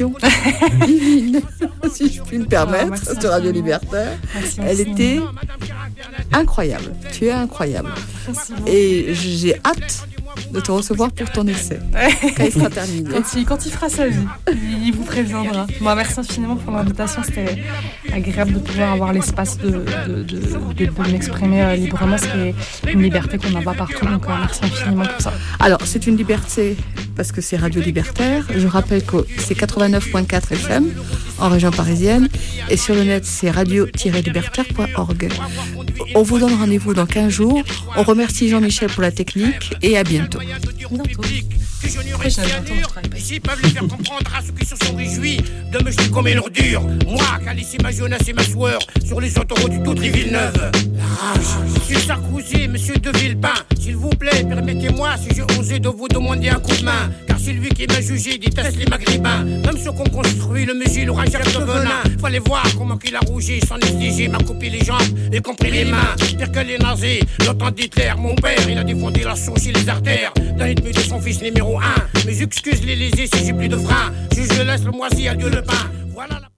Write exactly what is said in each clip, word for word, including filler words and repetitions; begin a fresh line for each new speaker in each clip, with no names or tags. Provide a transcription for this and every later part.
l'émission divine, si je puis me permettre, ah, de Radio Libertaire. Merci, Elle merci. était incroyable. Tu es incroyable. Merci. Et j'ai hâte de te recevoir pour ton essai, quand il sera terminé.
Quand il, quand il fera sa vie, il vous préviendra. Bon, merci infiniment pour l'invitation, c'était agréable de pouvoir avoir l'espace de, de, de, de, de m'exprimer librement, ce qui est une liberté qu'on n'a pas partout, donc merci infiniment pour ça.
Alors, c'est une liberté parce que c'est Radio Libertaire. Je rappelle que c'est quatre-vingt-neuf virgule quatre F M en région parisienne, et sur le net, c'est radio tiret libertaire point org. On vous donne rendez-vous dans quinze jours. On remercie Jean-Michel pour la technique, et à bientôt.
Bientôt. Après, j'ai bientôt
ici peuvent les faire comprendre à ceux qui se sont réjouis de me jeter comme une ordure. Moi, qui a laissé ma jeunesse et ma sueur sur les autoroutes de toutes les villes neuves. La rage. Monsieur Sarkozy, monsieur de Villepin, s'il vous plaît, permettez-moi si j'ai osé de vous demander un coup de main. Car c'est lui qui m'a jugé, déteste les maghrébins. Même ceux qu'on construit, le musil aura jamais de venin. Fallait voir comment qu'il a rougi, sans exiger, m'a coupé les jambes, y compris les mains. Pire que les nazis, l'entente d'Hitler, mon père, il a défendu la sauce et les artères d'un ennemi de son fils numéro un. Mais j'excuse les lésés si j'ai plus de frein. Je, je laisse le moisi, adieu le pain. Voilà la...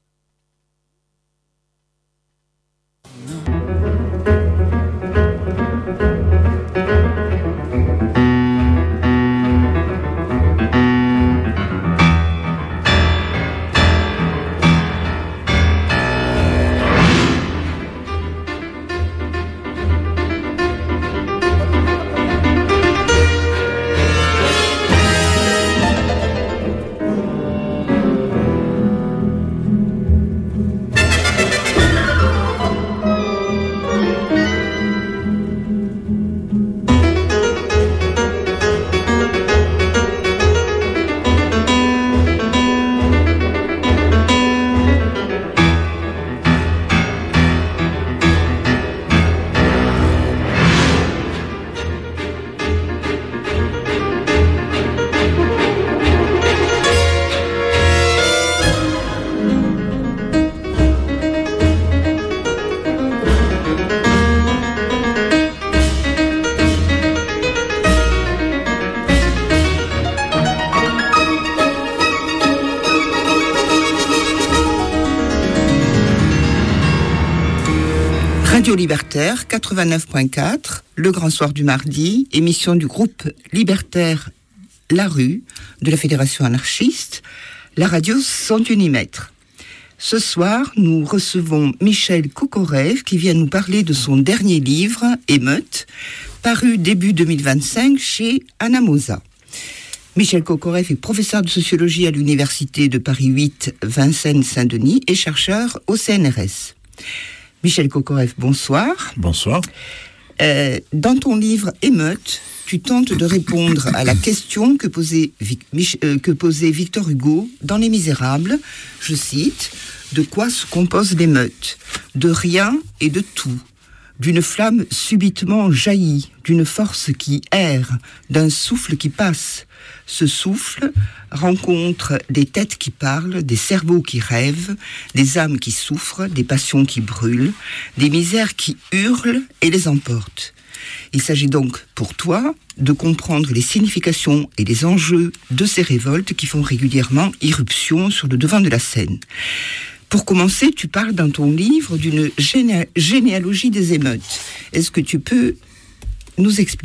Radio Libertaire, quatre-vingt-neuf virgule quatre, le grand soir du mardi, émission du groupe libertaire La Rue, de la Fédération anarchiste, la radio sans unimètre. Ce soir, nous recevons Michel Kokorev qui vient nous parler de son dernier livre, Émeute, paru début deux mille vingt-cinq chez Anamosa. Michel Kokorev est professeur de sociologie à l'université de Paris huit, Vincennes-Saint-Denis et chercheur au C N R S. Michel Kokorev, bonsoir.
Bonsoir.
Euh, dans ton livre Émeute, tu tentes de répondre à la question que posait, Vic, Mich, euh, que posait Victor Hugo dans Les Misérables. Je cite, « De quoi se compose l'émeute ? De rien et de tout. D'une flamme subitement jaillie, d'une force qui erre, d'un souffle qui passe. Ce souffle rencontre des têtes qui parlent, des cerveaux qui rêvent, des âmes qui souffrent, des passions qui brûlent, des misères qui hurlent et les emportent. Il s'agit donc pour toi de comprendre les significations et les enjeux de ces révoltes qui font régulièrement irruption sur le devant de la scène. Pour commencer, tu parles dans ton livre d'une géné- généalogie des émeutes. Est-ce que tu peux nous expliquer ?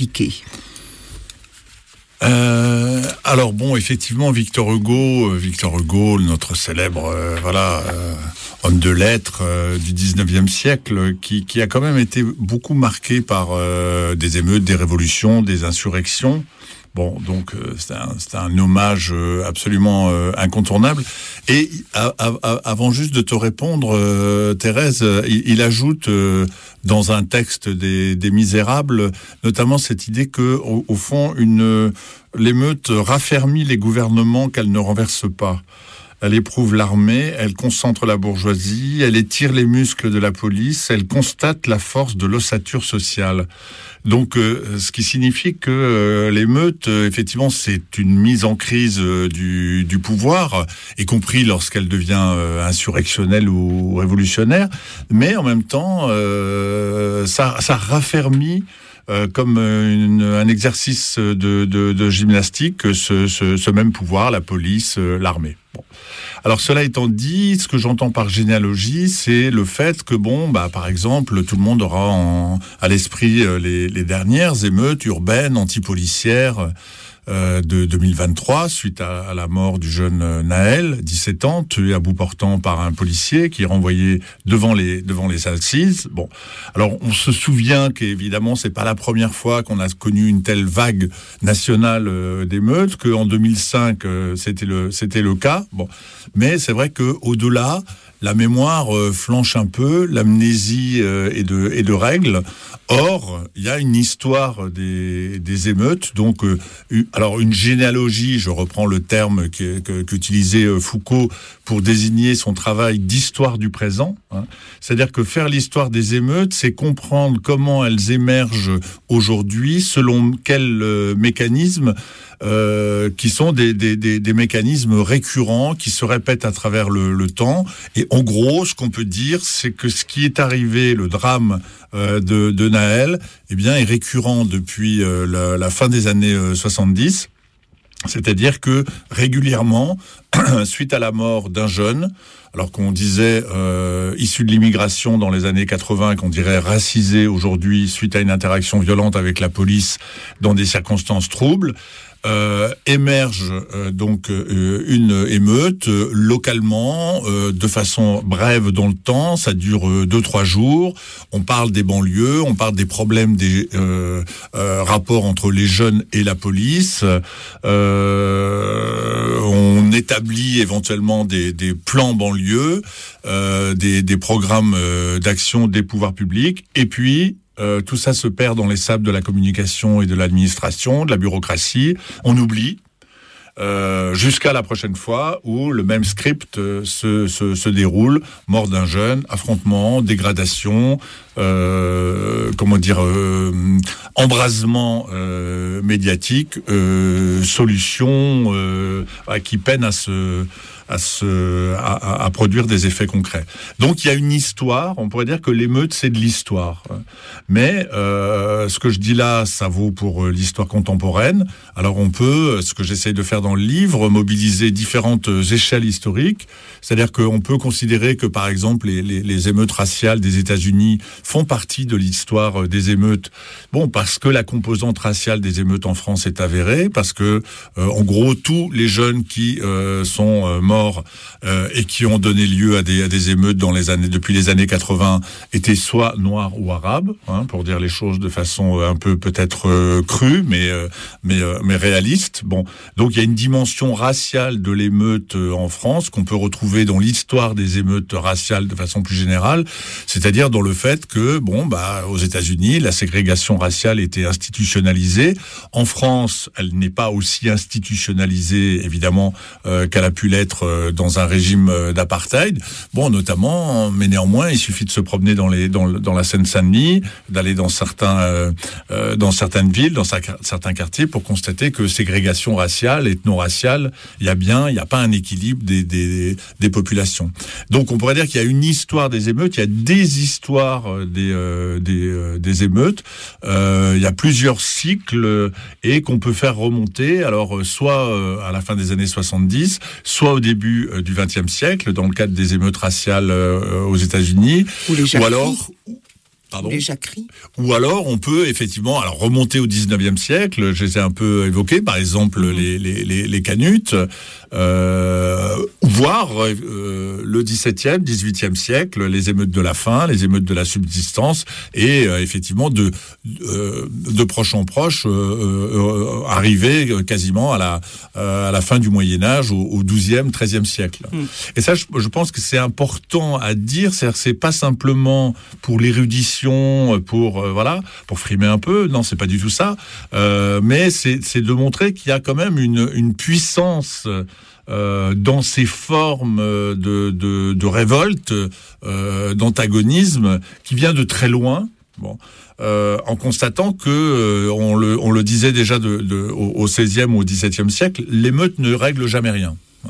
Euh, alors bon, effectivement, Victor Hugo, euh, Victor Hugo, notre célèbre, euh, voilà, euh, homme de lettres euh, du dix-neuvième siècle, qui, qui a quand même été beaucoup marqué par euh, des émeutes, des révolutions, des insurrections. Bon, donc euh, c'est un, c'est un hommage euh, absolument euh, incontournable. Et a, a, a, avant juste de te répondre, euh, Thérèse, il, il ajoute euh, dans un texte des, des Misérables, notamment cette idée que, au, au fond, une l'émeute raffermit les gouvernements qu'elle ne renverse pas. Elle éprouve l'armée, elle concentre la bourgeoisie, elle étire les muscles de la police, elle constate la force de l'ossature sociale. Donc, euh, ce qui signifie que euh, l'émeute, euh, effectivement, c'est une mise en crise euh, du, du pouvoir, y compris lorsqu'elle devient euh, insurrectionnelle ou révolutionnaire, mais en même temps, euh, ça, ça raffermit euh, comme une, un exercice de, de, de gymnastique ce, ce, ce même pouvoir, la police, euh, l'armée. Bon. Alors cela étant dit, ce que j'entends par généalogie, c'est le fait que bon, bah par exemple, tout le monde aura en, à l'esprit euh, les, les dernières émeutes urbaines antipolicières euh, de deux mille vingt-trois, suite à, à la mort du jeune euh, Naël, dix-sept ans, tué à bout portant par un policier qui est renvoyé devant les devant les assises. Bon, alors on se souvient qu'évidemment c'est pas la première fois qu'on a connu une telle vague nationale euh, d'émeutes, qu'en deux mille cinq euh, c'était le c'était le cas. Bon, mais c'est vrai que au-delà, la mémoire euh, flanche un peu, l'amnésie euh, est de est de règle. Or, il y a une histoire des, des émeutes, donc euh, une, alors une généalogie, je reprends le terme que, que, qu'utilisait euh, Foucault pour désigner son travail d'histoire du présent. Hein. C'est-à-dire que faire l'histoire des émeutes, c'est comprendre comment elles émergent aujourd'hui, selon quel euh, mécanisme, euh, qui sont des, des, des, des mécanismes récurrents, qui se répètent à travers le, le temps. Et en gros, ce qu'on peut dire, c'est que ce qui est arrivé, le drame euh, de, de Naël, eh bien, est récurrent depuis euh, la, la fin des années euh, soixante-dix. C'est-à-dire que régulièrement, suite à la mort d'un jeune, alors qu'on disait euh, issu de l'immigration dans les années quatre-vingts, qu'on dirait racisé aujourd'hui suite à une interaction violente avec la police dans des circonstances troubles, Euh, émerge euh, donc euh, une émeute euh, localement, euh, de façon brève dans le temps, ça dure euh, deux trois jours. On parle des banlieues, on parle des problèmes des euh, euh, rapports entre les jeunes et la police. Euh, on établit éventuellement des, des plans banlieues, euh, des, des programmes euh, d'action des pouvoirs publics, et puis Euh, tout ça se perd dans les sables de la communication et de l'administration, de la bureaucratie. On oublie euh, jusqu'à la prochaine fois où le même script euh, se, se, se déroule. Mort d'un jeune, affrontement, dégradation, euh, comment dire, euh, embrasement euh, médiatique, euh, solution euh, qui peine à se... À, se, à, à produire des effets concrets. Donc il y a une histoire, on pourrait dire que l'émeute c'est de l'histoire. Mais euh, ce que je dis là, ça vaut pour l'histoire contemporaine. Alors on peut, ce que j'essaye de faire dans le livre, mobiliser différentes échelles historiques. C'est-à-dire qu'on peut considérer que par exemple les, les, les émeutes raciales des États-Unis font partie de l'histoire des émeutes. Bon, parce que la composante raciale des émeutes en France est avérée, parce que euh, en gros tous les jeunes qui euh, sont euh, morts Euh, et qui ont donné lieu à des, à des émeutes dans les années, depuis les années quatre-vingts étaient soit noirs ou arabes, hein, pour dire les choses de façon un peu peut-être euh, crue, mais euh, mais euh, mais réaliste. Bon, donc il y a une dimension raciale de l'émeute euh, en France qu'on peut retrouver dans l'histoire des émeutes raciales de façon plus générale, c'est-à-dire dans le fait que bon bah aux États-Unis la ségrégation raciale était institutionnalisée. En France, elle n'est pas aussi institutionnalisée évidemment euh, qu'elle a pu l'être dans un régime d'apartheid, bon notamment, mais néanmoins il suffit de se promener dans les dans, dans la Seine-Saint-Denis, d'aller dans certains euh, dans certaines villes, dans sa, certains quartiers pour constater que ségrégation raciale, ethno-raciale, il y a bien, il n'y a pas un équilibre des, des des populations. Donc on pourrait dire qu'il y a une histoire des émeutes, il y a des histoires des euh, des, euh, des émeutes, euh, il y a plusieurs cycles et qu'on peut faire remonter. Alors soit euh, à la fin des années soixante-dix, soit au début du vingtième siècle, dans le cadre des émeutes raciales euh, aux États-Unis,
ou, les
ou alors, pardon,
les jacqueries.
Ou alors on peut effectivement, alors remonter au dix-neuvième siècle, je les ai un peu évoqués, par exemple mmh. les, les, les, les canutes, euh, voire euh, le dix-septième, dix-huitième siècle, les émeutes de la faim, les émeutes de la subsistance, et euh, effectivement de, euh, de proche en proche, euh, euh, arriver quasiment à la, euh, à la fin du Moyen-Âge, au, au douzième, treizième siècle. Mmh. Et ça, je, je pense que c'est important à dire, c'est-à-dire que c'est pas simplement pour l'érudition, pour euh, voilà, pour frimer un peu, non, c'est pas du tout ça, euh, mais c'est, c'est de montrer qu'il y a quand même une, une puissance Euh, dans ces formes de, de, de révolte, euh, d'antagonisme, qui vient de très loin. Bon, euh, en constatant que, euh, on, le, on le disait déjà de, de, au, au seizième ou au dix-septième siècle, l'émeute ne règle jamais rien.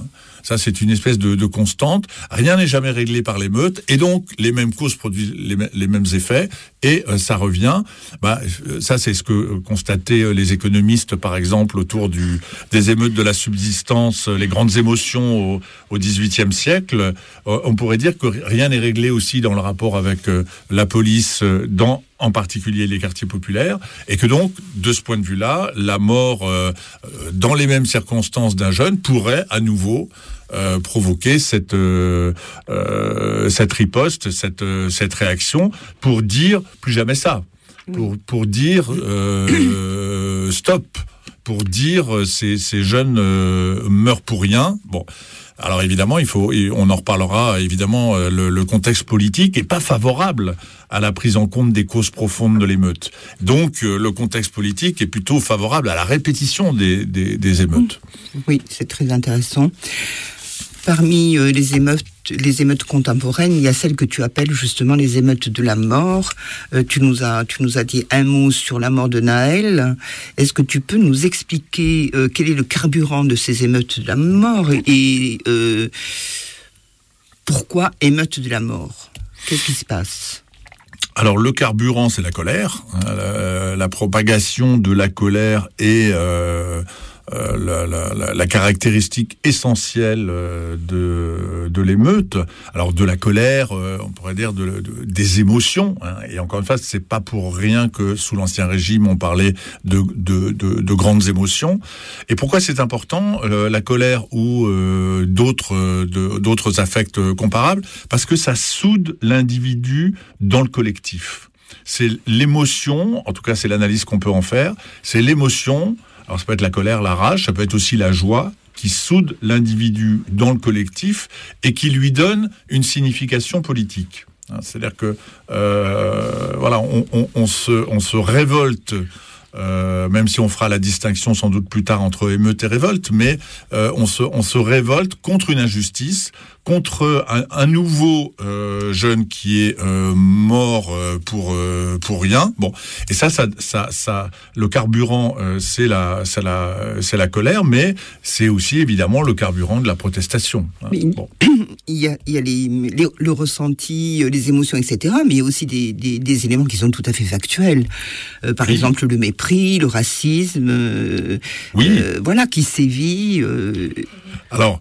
Ça, c'est une espèce de, de constante. Rien n'est jamais réglé par l'émeute, et donc les mêmes causes produisent les, les mêmes effets, et euh, ça revient. Bah, ça, c'est ce que constataient les économistes, par exemple, autour du, des émeutes de la subsistance, les grandes émotions au, au dix-huitième siècle. Euh, on pourrait dire que rien n'est réglé aussi dans le rapport avec euh, la police, euh, dans en particulier les quartiers populaires, et que donc, de ce point de vue-là, la mort euh, dans les mêmes circonstances d'un jeune pourrait à nouveau euh, provoquer cette euh, euh, cette riposte, cette euh, cette réaction, pour dire plus jamais ça, pour pour dire euh, stop, pour dire ces ces jeunes euh, meurent pour rien. Bon. Alors évidemment, il faut, on en reparlera, évidemment, le, le contexte politique est pas favorable à la prise en compte des causes profondes de l'émeute. Donc le contexte politique est plutôt favorable à la répétition des, des, des émeutes.
Oui, c'est très intéressant. Parmi euh, les émeutes, les émeutes contemporaines, il y a celles que tu appelles justement les émeutes de la mort. Euh, tu nous as, tu nous as dit un mot sur la mort de Naël. Est-ce que tu peux nous expliquer euh, quel est le carburant de ces émeutes de la mort et euh, pourquoi émeutes de la mort ? Qu'est-ce qui se passe ?
Alors le carburant, c'est la colère, hein, la, la propagation de la colère et euh, Euh, la, la, la caractéristique essentielle euh, de, de l'émeute, alors de la colère, euh, on pourrait dire de, de, des émotions, hein, et encore une fois, c'est pas pour rien que sous l'Ancien Régime, on parlait de, de, de, de grandes émotions. Et pourquoi c'est important, euh, la colère ou euh, d'autres, de, d'autres affects comparables ? Parce que ça soude l'individu dans le collectif. C'est l'émotion, en tout cas c'est l'analyse qu'on peut en faire, c'est l'émotion. Alors ça peut être la colère, la rage, ça peut être aussi la joie qui soude l'individu dans le collectif et qui lui donne une signification politique. C'est-à-dire que euh, voilà, on, on, on, se, on se révolte, euh, même si on fera la distinction sans doute plus tard entre émeute et révolte, mais euh, on, se, on se révolte contre une injustice, contre un, un nouveau euh, jeune qui est euh, mort euh, pour euh, pour rien. Bon, et ça, ça, ça, ça le carburant, euh, c'est la, c'est la, c'est la colère, mais c'est aussi évidemment le carburant de la protestation. Hein. Bon.
Il y a, il y a les, les, le ressenti, les émotions, et cetera. Mais il y a aussi des, des, des éléments qui sont tout à fait factuels. Euh, par oui. exemple, le mépris, le racisme, euh, oui. euh, voilà, qui sévit. Euh...
Alors.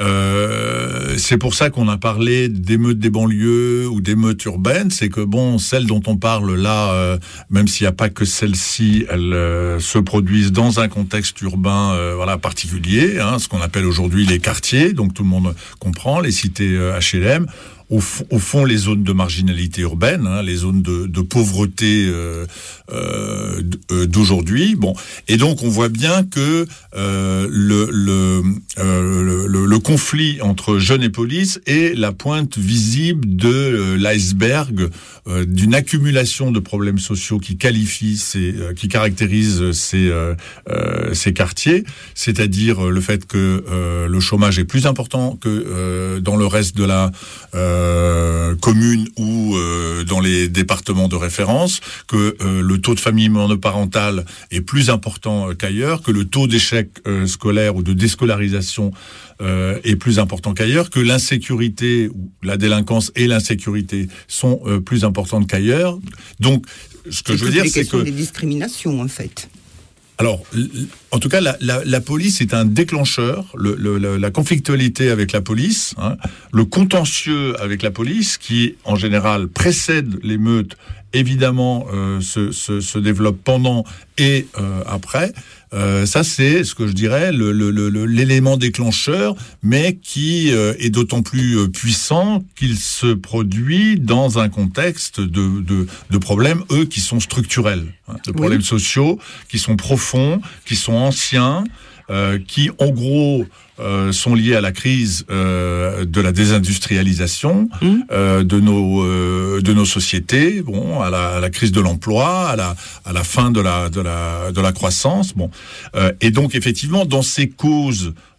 Euh, c'est pour ça qu'on a parlé d'émeutes des banlieues ou d'émeutes urbaines, c'est que bon, celles dont on parle là, euh, même s'il n'y a pas que celles-ci, elles euh, se produisent dans un contexte urbain, euh, voilà, particulier, hein, ce qu'on appelle aujourd'hui les quartiers, donc tout le monde comprend, les cités euh, H L M. Au, f- au fond, les zones de marginalité urbaine, hein, les zones de, de pauvreté euh, euh, d'aujourd'hui. Bon, et donc on voit bien que euh, le, le, euh, le, le conflit entre jeunes et police est la pointe visible de euh, l'iceberg euh, d'une accumulation de problèmes sociaux qui qualifient, ces, euh, qui caractérisent ces, euh, euh, ces quartiers, c'est-à-dire le fait que euh, le chômage est plus important que euh, dans le reste de la euh, Euh, communes ou euh, dans les départements de référence, que euh, le taux de famille monoparentale est plus important euh, qu'ailleurs, que le taux d'échec euh, scolaire ou de déscolarisation euh, est plus important qu'ailleurs, que l'insécurité, la délinquance et l'insécurité sont euh, plus importantes qu'ailleurs. Donc, ce que
c'est
je veux dire, c'est que...
des discriminations, en fait.
Alors, en tout cas, la, la, la police est un déclencheur, le, le, la conflictualité avec la police, hein, le contentieux avec la police, qui en général précède l'émeute, évidemment euh, se, se, se développe pendant et euh, après. Euh, ça, c'est ce que je dirais le, le, le, l'élément déclencheur, mais qui euh, est d'autant plus euh, puissant qu'il se produit dans un contexte de, de, de problèmes, eux, qui sont structurels, hein, de problèmes oui. sociaux, qui sont profonds, qui sont anciens, euh, qui, en gros, euh, sont liés à la crise euh, de la désindustrialisation mmh. euh, de nos euh, de nos sociétés, bon, à la, à la crise de l'emploi, à la à la fin de la de la de la croissance, bon, euh, et donc effectivement dans ces causes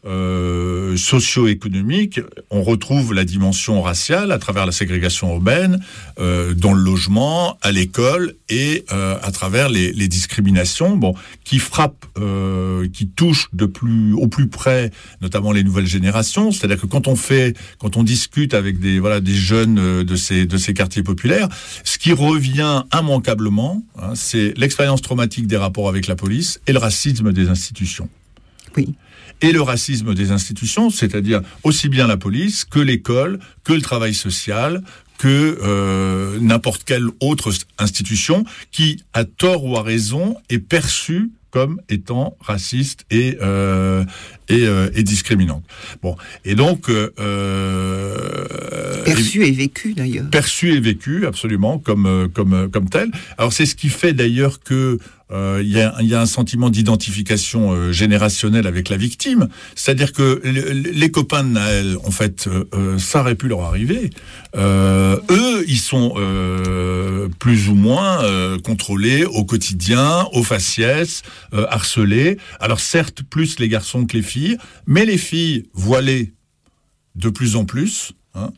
euh, socio-économique, on retrouve la dimension raciale à travers la ségrégation urbaine, euh, dans le logement, à l'école et euh, à travers les, les discriminations, bon, qui frappent, euh, qui touchent de plus au plus près, notamment les nouvelles générations. C'est-à-dire que quand on fait, quand on discute avec des voilà des jeunes de ces de ces quartiers populaires, ce qui revient immanquablement, hein, c'est l'expérience traumatique des rapports avec la police et le racisme des institutions.
Oui.
Et le racisme des institutions, c'est-à-dire aussi bien la police que l'école, que le travail social, que euh, n'importe quelle autre institution qui, à tort ou à raison, est perçue comme étant raciste et euh, et, euh, et discriminante. Bon, et donc euh,
perçu et vécu d'ailleurs.
Perçu et vécu absolument comme comme comme tel. Alors c'est ce qui fait d'ailleurs que euh, il y a il y a un sentiment d'identification euh, générationnelle avec la victime. C'est-à-dire que les, les copains de Naël, en fait, euh, ça aurait pu leur arriver. Euh, eux, ils sont euh, plus ou moins euh, contrôlés au quotidien, au faciès, euh, harcelés. Alors certes, plus les garçons que les filles, mais les filles voilées de plus en plus, hein,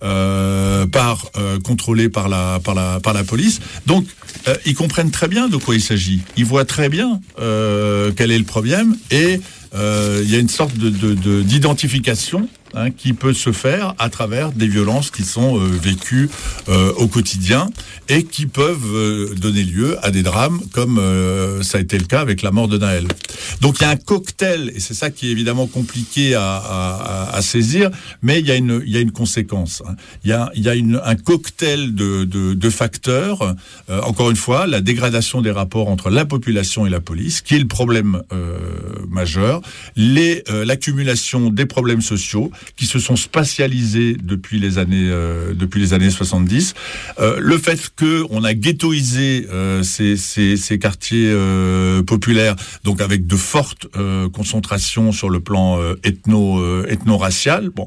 euh, par euh, contrôlées par la par la par la police. Donc euh, ils comprennent très bien de quoi il s'agit. Ils voient très bien euh, quel est le problème et euh, il y a une sorte de, de, de d'identification, hein, qui peut se faire à travers des violences qui sont euh, vécues euh, au quotidien et qui peuvent euh, donner lieu à des drames comme euh, ça a été le cas avec la mort de Naël. Donc il y a un cocktail, et c'est ça qui est évidemment compliqué à, à, à saisir, mais il y a une, il y a une conséquence. Hein. Il y a, il y a une, un cocktail de, de, de facteurs. Euh, encore une fois, la dégradation des rapports entre la population et la police, qui est le problème euh, majeur, les, euh, l'accumulation des problèmes sociaux, qui se sont spatialisés depuis les années euh, depuis les années soixante-dix, euh, le fait que on a ghettoisé euh, ces, ces ces quartiers euh, populaires, donc avec de fortes euh, concentrations sur le plan euh, ethno euh, ethno-racial. Bon,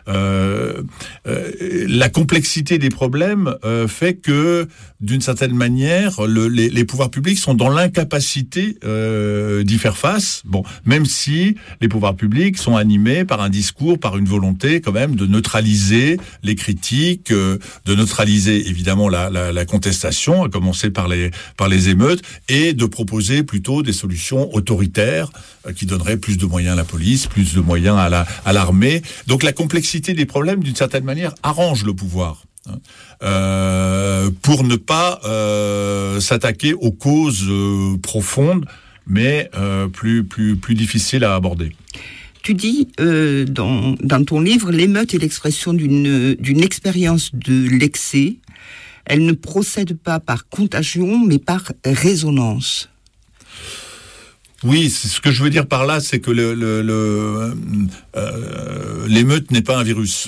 euh, euh, la complexité des problèmes euh, fait que, d'une certaine manière, le, les, les pouvoirs publics sont dans l'incapacité euh, d'y faire face. Bon, même si les pouvoirs publics sont animés par un discours, par une volonté quand même de neutraliser les critiques, euh, de neutraliser évidemment la, la, la contestation, à commencer par les par les émeutes, et de proposer plutôt des solutions autoritaires euh, qui donneraient plus de moyens à la police, plus de moyens à la à l'armée. Donc la complexité des problèmes, d'une certaine manière, arrange le pouvoir. Euh, pour ne pas euh, s'attaquer aux causes euh, profondes, mais euh, plus plus plus difficiles à aborder.
Tu dis euh, dans dans ton livre, l'émeute est l'expression d'une d'une expérience de l'excès. Elle ne procède pas par contagion, mais par résonance.
Oui, c'est ce que je veux dire par là, c'est que le, le, le euh, l'émeute n'est pas un virus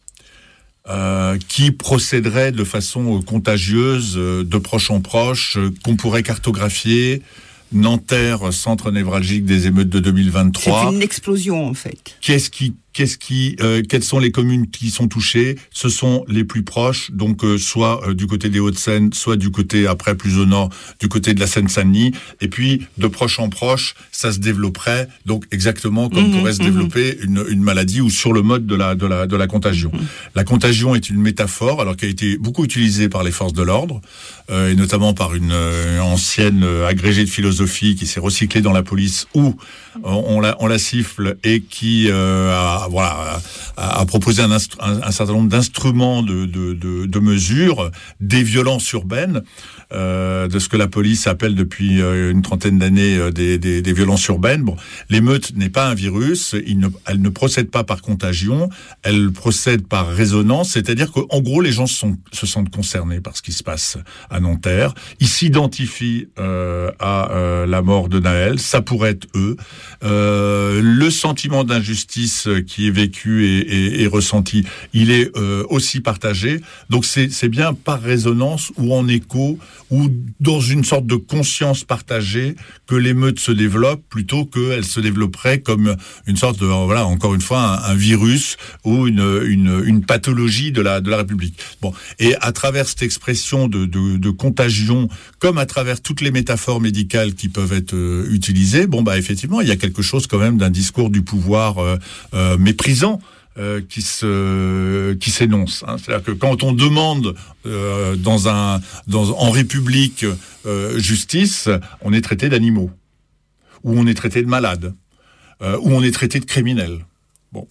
euh, qui procéderait de façon contagieuse, de proche en proche, qu'on pourrait cartographier. Nanterre, centre névralgique des émeutes de deux mille vingt-trois.
C'est une explosion en fait.
Qu'est-ce qui Qu'est-ce qui, euh, quelles sont les communes qui sont touchées? Ce sont les plus proches, donc euh, soit euh, du côté des Hauts-de-Seine, soit du côté, après plus au nord, du côté de la Seine-Saint-Denis. Et puis, de proche en proche, ça se développerait, donc exactement comme mmh, pourrait se mmh. développer une, une maladie ou sur le mode de la, de la, de la contagion. Mmh. La contagion est une métaphore, alors qui a été beaucoup utilisée par les forces de l'ordre, euh, et notamment par une, euh, ancienne euh, agrégée de philosophie qui s'est recyclée dans la police, où euh, on la, on la siffle et qui euh, a voilà, à, à proposer un, instru- un, un certain nombre d'instruments de, de, de, de mesures, des violences urbaines, euh, de ce que la police appelle depuis euh, une trentaine d'années euh, des, des, des violences urbaines. Bon, l'émeute n'est pas un virus, il ne, elle ne procède pas par contagion, elle procède par résonance, c'est-à-dire qu'en gros, les gens sont, se sentent concernés par ce qui se passe à Nanterre, ils s'identifient euh, à euh, la mort de Naël, ça pourrait être eux. Euh, le sentiment d'injustice qui qui est vécu et, et, et ressenti, il est euh, aussi partagé. Donc c'est, c'est bien par résonance ou en écho ou dans une sorte de conscience partagée que l'émeute se développe plutôt qu'elle se développerait comme une sorte de, voilà, encore une fois, un, un virus ou une, une, une pathologie de la, de la République. Bon. Et à travers cette expression de, de, de contagion, comme à travers toutes les métaphores médicales qui peuvent être euh, utilisées, bon, bah, effectivement, il y a quelque chose quand même d'un discours du pouvoir euh, euh, méprisant. Euh, qui se qui s'énonce. Hein. C'est-à-dire que quand on demande euh, dans un dans en République euh, justice, on est traité d'animaux, ou on est traité de malades, euh, ou on est traité de criminels. Bon.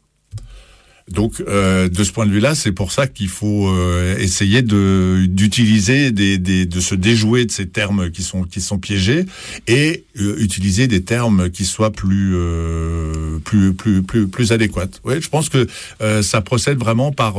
Donc, euh, de ce point de vue-là, c'est pour ça qu'il faut euh, essayer de d'utiliser des, des de se déjouer de ces termes qui sont qui sont piégés et euh, utiliser des termes qui soient plus euh, plus plus plus plus adéquats. Oui, je pense que euh, ça procède vraiment par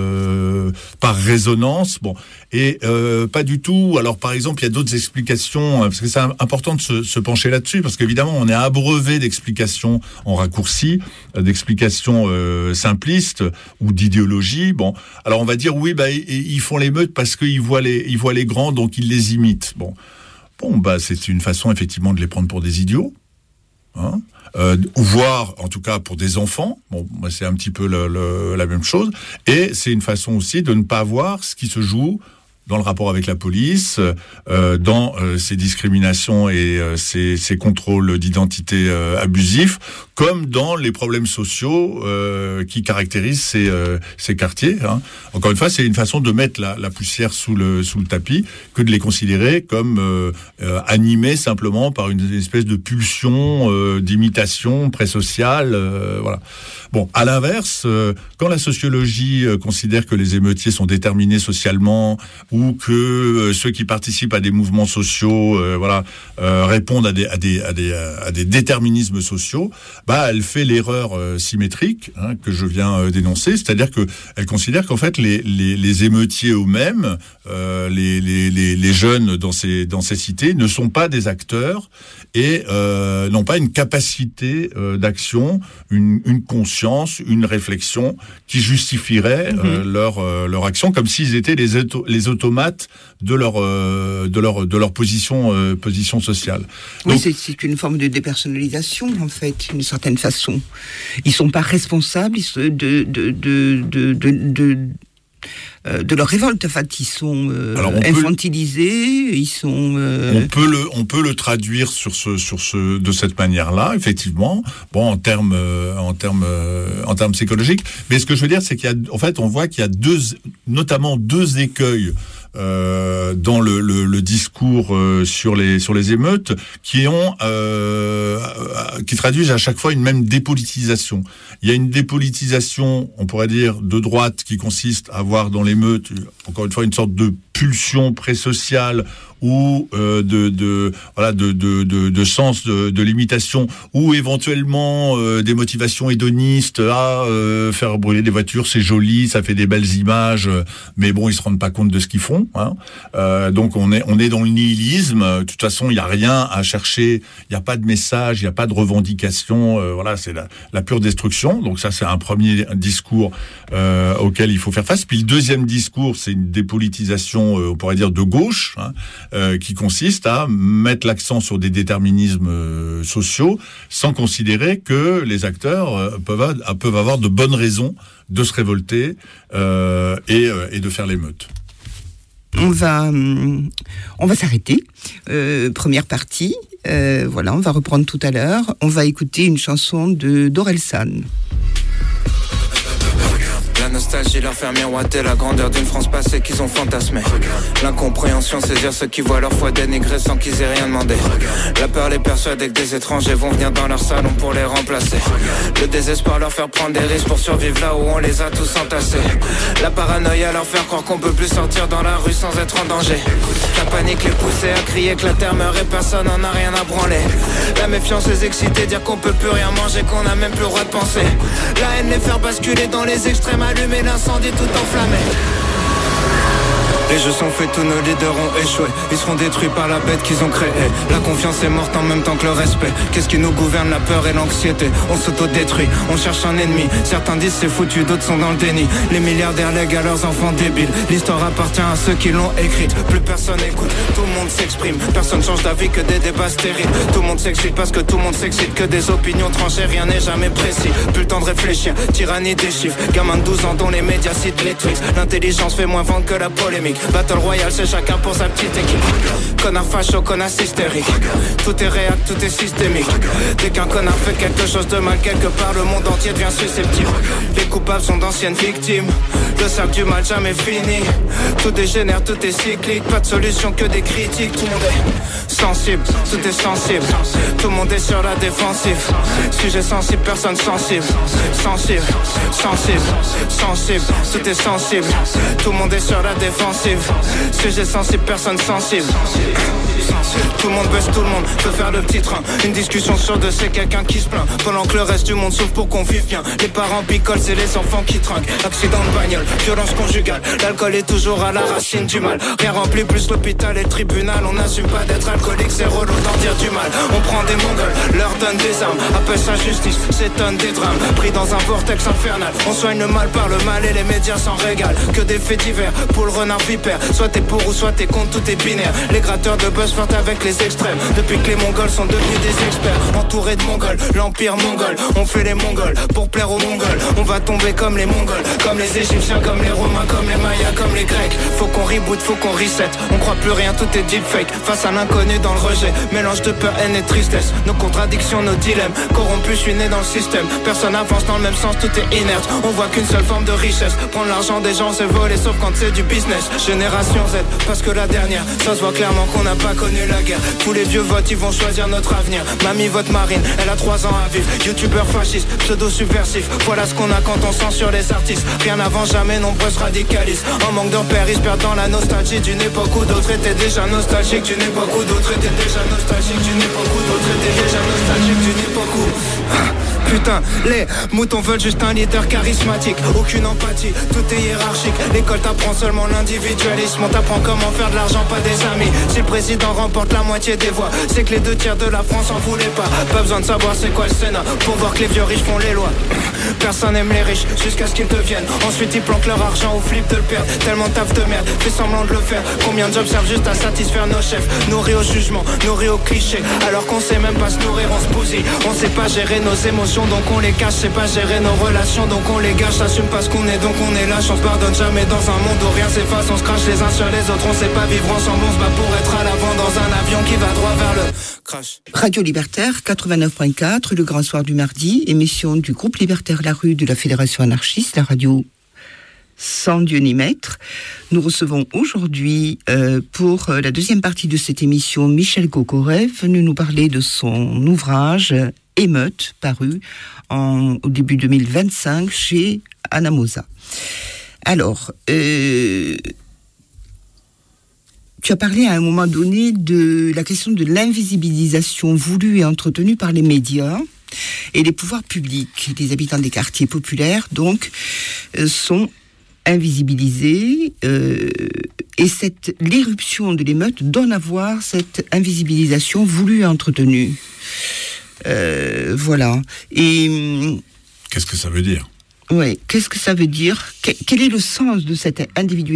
euh, par résonance. Bon, et euh, pas du tout. Alors, par exemple, il y a d'autres explications parce que c'est important de se, se pencher là-dessus parce qu'évidemment, on est abreuvé d'explications en raccourci, d'explications euh, simplistes ou d'idéologie. Bon, alors on va dire oui, bah ils font l'émeute parce qu'ils voient les ils voient les grands, donc ils les imitent. Bon, bon, bah c'est une façon effectivement de les prendre pour des idiots, hein, euh, ou voire en tout cas pour des enfants. Bon, bah, c'est un petit peu le, le, la même chose. Et c'est une façon aussi de ne pas voir ce qui se joue dans le rapport avec la police, euh, dans euh, ces discriminations et euh, ces, ces contrôles d'identité euh, abusifs, comme dans les problèmes sociaux euh, qui caractérisent ces, euh, ces quartiers. Hein. Encore une fois, c'est une façon de mettre la, la poussière sous le, sous le tapis que de les considérer comme euh, euh, animés simplement par une espèce de pulsion euh, d'imitation pré-sociale. Euh, voilà. Bon, à l'inverse, euh, quand la sociologie euh, considère que les émeutiers sont déterminés socialement ou que euh, ceux qui participent à des mouvements sociaux, euh, voilà, euh, répondent à des à des à des à des déterminismes sociaux, bah elle fait l'erreur euh, symétrique hein, que je viens euh, dénoncer, c'est-à-dire que elle considère qu'en fait les les les émeutiers eux-mêmes, euh, les les les les jeunes dans ces dans ces cités ne sont pas des acteurs et euh, n'ont pas une capacité euh, d'action, une une conscience, une réflexion qui justifierait euh, mmh. leur euh, leur action comme s'ils étaient les auto, les automates de leur euh, de leur de leur position euh, position sociale.
Donc, oui, c'est, c'est une forme de dépersonnalisation en fait, d'une certaine façon. Ils sont pas responsables de de de de de, de de leur révolte, en fait, ils sont euh, Alors infantilisés, peut, ils sont. Euh...
On peut le, on peut le traduire sur ce, sur ce, de cette manière-là, effectivement. Bon, en termes, euh, en termes, euh, en termes psychologiques. Mais ce que je veux dire, c'est qu'il y a, en fait, on voit qu'il y a deux, notamment deux écueils. Euh, dans le, le, le discours euh, sur les sur les émeutes qui ont euh, qui traduisent à chaque fois une même dépolitisation. Il y a une dépolitisation, on pourrait dire, de droite qui consiste à voir dans l'émeute encore une fois une sorte de pulsion pré-sociale ou euh, de, de voilà de de de, de sens de, de l'imitation ou éventuellement euh, des motivations hédonistes à euh, faire brûler des voitures, c'est joli, ça fait des belles images, mais bon ils se rendent pas compte de ce qu'ils font. Hein. Euh, donc on est on est dans le nihilisme. De toute façon il y a rien à chercher, il y a pas de message, il y a pas de revendication. Euh, voilà c'est la, la pure destruction. Donc ça c'est un premier discours euh, auquel il faut faire face. Puis le deuxième discours c'est une dépolitisation, euh, on pourrait dire de gauche. Hein. Euh, qui consiste à mettre l'accent sur des déterminismes euh, sociaux sans considérer que les acteurs euh, peuvent, a, peuvent avoir de bonnes raisons de se révolter euh, et, euh, et de faire l'émeute.
On va, on va s'arrêter. Euh, première partie. Euh, voilà, on va reprendre tout à l'heure. On va écouter une chanson de d'Orelsan.
La nostalgie leur fait miroiter la grandeur d'une France passée qu'ils ont fantasmée. L'incompréhension saisir ceux qui voient leur foi dénigrée sans qu'ils aient rien demandé. La peur les persuader que des étrangers vont venir dans leur salon pour les remplacer. Le désespoir leur faire prendre des risques pour survivre là où on les a tous entassés. La paranoïa leur faire croire qu'on peut plus sortir dans la rue sans être en danger. La panique les pousser à crier que la terre meurt et personne n'en a rien à branler. La méfiance les exciter, dire qu'on peut plus rien manger, qu'on a même plus le droit de penser. La haine les faire basculer dans les extrêmes, allumer l'incendie tout enflammé. Les jeux sont faits, tous nos leaders ont échoué. Ils seront détruits par la bête qu'ils ont créée. La confiance est morte en même temps que le respect. Qu'est-ce qui nous gouverne? La peur et l'anxiété. On s'autodétruit, on cherche un ennemi. Certains disent c'est foutu, d'autres sont dans le déni. Les milliardaires lèguent à leurs enfants débiles. L'histoire appartient à ceux qui l'ont écrite. Plus personne écoute, tout le monde s'exprime. Personne change d'avis, que des débats stériles. Tout le monde s'excite parce que tout le monde s'excite. Que des opinions tranchées, rien n'est jamais précis. Plus le temps de réfléchir, tyrannie des chiffres. Gamin de douze ans dont les médias citent les tweets. L'intelligence fait moins vendre que la polémique. Battle Royale, c'est chacun pour sa petite équipe. Connard facho, connard hystérique. Tout est réel, tout est systémique. Dès qu'un connard fait quelque chose de mal quelque part, le monde entier devient susceptible. Les coupables sont d'anciennes victimes. Le sac du mal jamais fini. Tout dégénère, tout est cyclique. Pas de solution que des critiques. Tout le monde est sensible, tout est sensible. Tout le monde est sur la défensive. Sujet sensible, personne sensible. Sensible, sensible, sensible. Tout est sensible. Tout le monde est sur la défensive. Sujet sensible, personne sensible. Tout le monde baisse, tout le monde peut faire le petit train. Une discussion sur deux, c'est quelqu'un qui se plaint. Pendant que le reste du monde souffre pour qu'on vive bien. Les parents picolent, c'est les enfants qui trinquent. Accident de bagnole, violence conjugale. L'alcool est toujours à la racine du mal. Rien rempli, plus l'hôpital et le tribunal. On n'assume pas d'être alcoolique, c'est relou d'en dire du mal. On prend des mongols, leur donne des armes. Appelle ça justice, s'étonne des drames. Pris dans un vortex infernal. On soigne le mal par le mal et les médias s'en régalent. Que des faits divers, pour le renard vipère. Soit t'es pour ou soit t'es contre, tout est binaire. Les gratteurs de buzz flirtent avec les extrêmes. Depuis que les mongols sont devenus des experts. Entourés de mongols, l'empire mongol. On fait les mongols pour plaire aux mongols. On va tomber comme les mongols, comme les égyptiens, comme les romains, comme les mayas, comme les grecs. Faut qu'on reboot, faut qu'on reset. On croit plus rien, tout est deepfake. Face à l'inconnu dans le rejet. Mélange de peur, haine et tristesse. Nos contradictions, nos dilemmes. Corrompus, je suis né dans le système. Personne avance dans le même sens, tout est inerte. On voit qu'une seule forme de richesse. Prendre l'argent des gens, c'est voler, sauf quand c'est du business. Génération Z, parce que la dernière, ça se voit clairement qu'on n'a pas connu la guerre. Tous les vieux votent, ils vont choisir notre avenir. Mamie vote Marine, elle a trois ans à vivre. Youtubeur fasciste, pseudo-subversif. Voilà ce qu'on a quand on censure les artistes. Rien n'avant jamais, nombreux se radicalisent. En manque de repères, ils se perdent dans la nostalgie d'une époque où d'autres étaient déjà nostalgiques. D'une époque où d'autres étaient déjà nostalgiques. D'une époque où d'autres étaient déjà nostalgiques. D'une époque où... Putain, les moutons veulent juste un leader charismatique. Aucune empathie, tout est hiérarchique. L'école t'apprend seulement l'individualisme. On t'apprend comment faire de l'argent, pas des amis. Si le président remporte la moitié des voix, c'est que les deux tiers de la France en voulaient pas. Pas besoin de savoir c'est quoi le Sénat pour voir que les vieux riches font les lois. Personne aime les riches jusqu'à ce qu'ils deviennent. Ensuite ils planquent leur argent au flip de le perdre. Tellement taf de merde, fait semblant de le faire. Combien de jobs servent juste à satisfaire nos chefs. Nourris au jugement, nourris au cliché. Alors qu'on sait même pas se nourrir, on se bousille. On sait pas gérer nos émotions, donc on les cache. C'est pas gérer nos relations, donc on les gâche. Assume pas ce qu'on est, donc on est lâche. On se pardonne jamais dans un monde où rien s'efface. On se crache les uns sur les autres, on sait pas vivre ensemble. On se bat pour être à l'avant dans un avion qui va droit vers le crash.
Radio Libertaire quatre-vingt-neuf point quatre, le grand soir du mardi, émission du groupe libertaire La Rue de la Fédération anarchiste, la radio sans Dieu ni maître. Nous recevons aujourd'hui, euh, pour la deuxième partie de cette émission, Michel Kokorev, venu nous parler de son ouvrage Émeute, paru en, au début deux mille vingt-cinq chez Anamosa. Alors, euh, tu as parlé à un moment donné de la question de l'invisibilisation voulue et entretenue par les médias et les pouvoirs publics. Les habitants des quartiers populaires, donc, euh, sont invisibilisés euh, et cette, l'éruption de l'émeute donne à voir cette invisibilisation voulue et entretenue. Euh, voilà. Et
qu'est-ce que ça veut dire ?
Oui, qu'est-ce que ça veut dire ? Quel est le sens de cette individualisation ?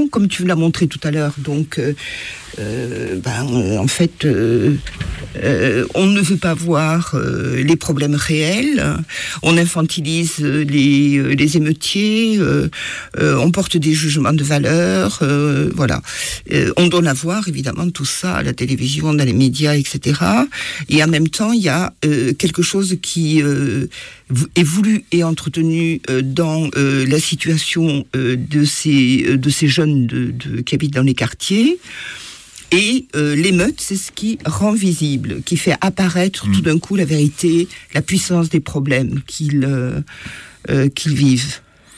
Comme tu l'as montré tout à l'heure, donc, euh, euh, ben, euh, en fait, euh, euh, on ne veut pas voir euh, les problèmes réels, on infantilise les, les émeutiers, euh, euh, on porte des jugements de valeur, euh, voilà. Euh, on donne à voir, évidemment, tout ça à la télévision, dans les médias, et cetera. Et en même temps, il y a euh, quelque chose qui euh, est voulu et entretenu euh, dans euh, la situation euh, de ces euh, de ces jeunes de, de, qui habitent dans les quartiers. Et euh, l'émeute, c'est ce qui rend visible, qui fait apparaître mmh. tout d'un coup la vérité, la puissance des problèmes qu'ils euh, euh, qu'ils vivent.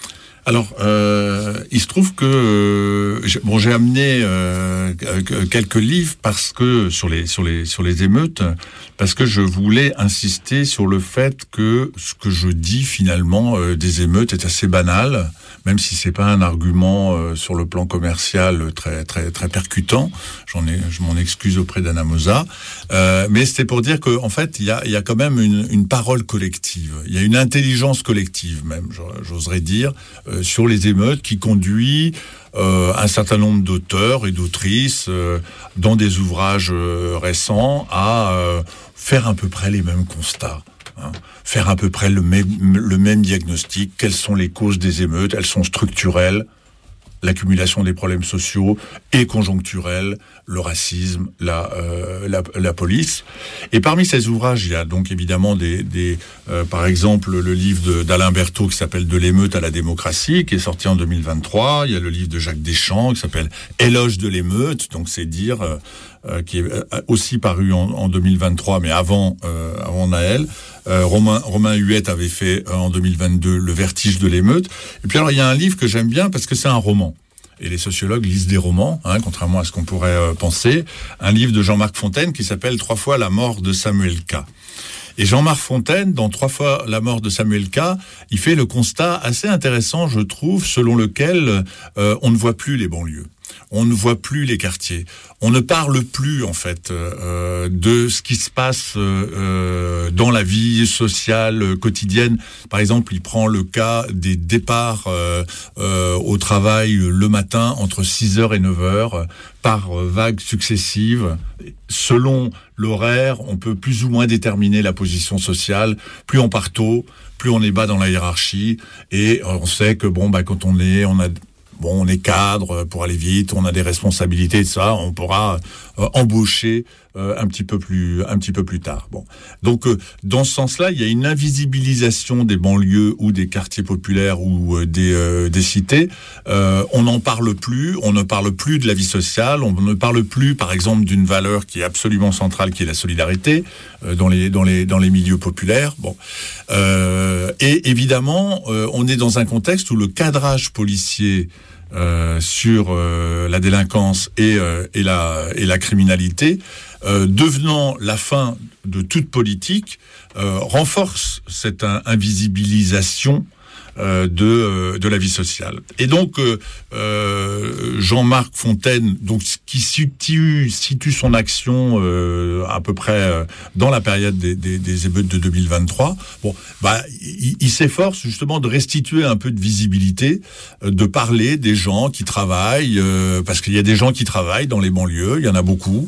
Alors, euh, il se trouve que euh, j'ai, bon, j'ai amené euh, quelques livres parce que sur les sur les sur les émeutes, parce que je voulais insister sur le fait que ce que je dis finalement euh, des émeutes est assez banal, même si c'est pas un argument euh, sur le plan commercial très très très percutant. J'en ai, je m'en excuse auprès d'Anna Mosa, euh, mais c'était pour dire que en fait il y a il y a quand même une une parole collective, il y a une intelligence collective même, j'oserais dire. Euh, sur les émeutes qui conduit euh, un certain nombre d'auteurs et d'autrices euh, dans des ouvrages euh, récents à euh, faire à peu près les mêmes constats, hein, faire à peu près le même, le même diagnostic. Quelles sont les causes des émeutes? Elles sont structurelles, l'accumulation des problèmes sociaux, et conjoncturels, le racisme, la, euh, la, la police. Et parmi ces ouvrages, il y a donc évidemment des, des euh, par exemple, le livre de, d'Alain Berthaud qui s'appelle « De l'émeute à la démocratie », qui est sorti en deux mille vingt-trois. Il y a le livre de Jacques Deschamps qui s'appelle « Éloge de l'émeute », donc c'est dire, euh, euh, qui est aussi paru en, en deux mille vingt-trois, mais avant, euh, avant Naël. Euh, Romain, Romain Huette avait fait euh, en deux mille vingt-deux Le vertige de l'émeute. Et puis alors, il y a un livre que j'aime bien parce que c'est un roman. Et les sociologues lisent des romans, hein, contrairement à ce qu'on pourrait euh, penser. Un livre de Jean-Marc Fontaine qui s'appelle « Trois fois la mort de Samuel K ». Et Jean-Marc Fontaine, dans Trois fois la mort de Samuel K, il fait le constat assez intéressant, je trouve, selon lequel euh, on ne voit plus les banlieues. On ne voit plus les quartiers. On ne parle plus, en fait, euh, de ce qui se passe euh, dans la vie sociale euh, quotidienne. Par exemple, il prend le cas des départs euh, euh, au travail le matin entre six heures et neuf heures euh, par vagues successives. Selon l'horaire, on peut plus ou moins déterminer la position sociale. Plus on part tôt, plus on est bas dans la hiérarchie. Et on sait que, bon, bah, quand on est, on a... Bon, on est cadre pour aller vite, on a des responsabilités et ça, on pourra euh, embaucher euh, un petit peu plus, un petit peu plus tard. Bon, donc euh, dans ce sens-là, il y a une invisibilisation des banlieues ou des quartiers populaires ou euh, des, euh, des cités. Euh, on n'en parle plus, on ne parle plus de la vie sociale, on ne parle plus, par exemple, d'une valeur qui est absolument centrale, qui est la solidarité euh, dans les dans les dans les milieux populaires. Bon, euh, et évidemment, euh, on est dans un contexte où le cadrage policier Euh, sur euh, la délinquance et, euh, et, la, et la criminalité, euh, devenant la fin de toute politique, euh, renforce cette in- invisibilisation euh, de, euh, de la vie sociale. Et donc, euh, euh, Jean-Marc Fontaine, donc, qui situe, situe son action euh, à peu près euh, dans la période des, des, des émeutes de deux mille vingt-trois, bon, bah, il, il s'efforce justement de restituer un peu de visibilité, euh, de parler des gens qui travaillent, euh, parce qu'il y a des gens qui travaillent dans les banlieues, il y en a beaucoup,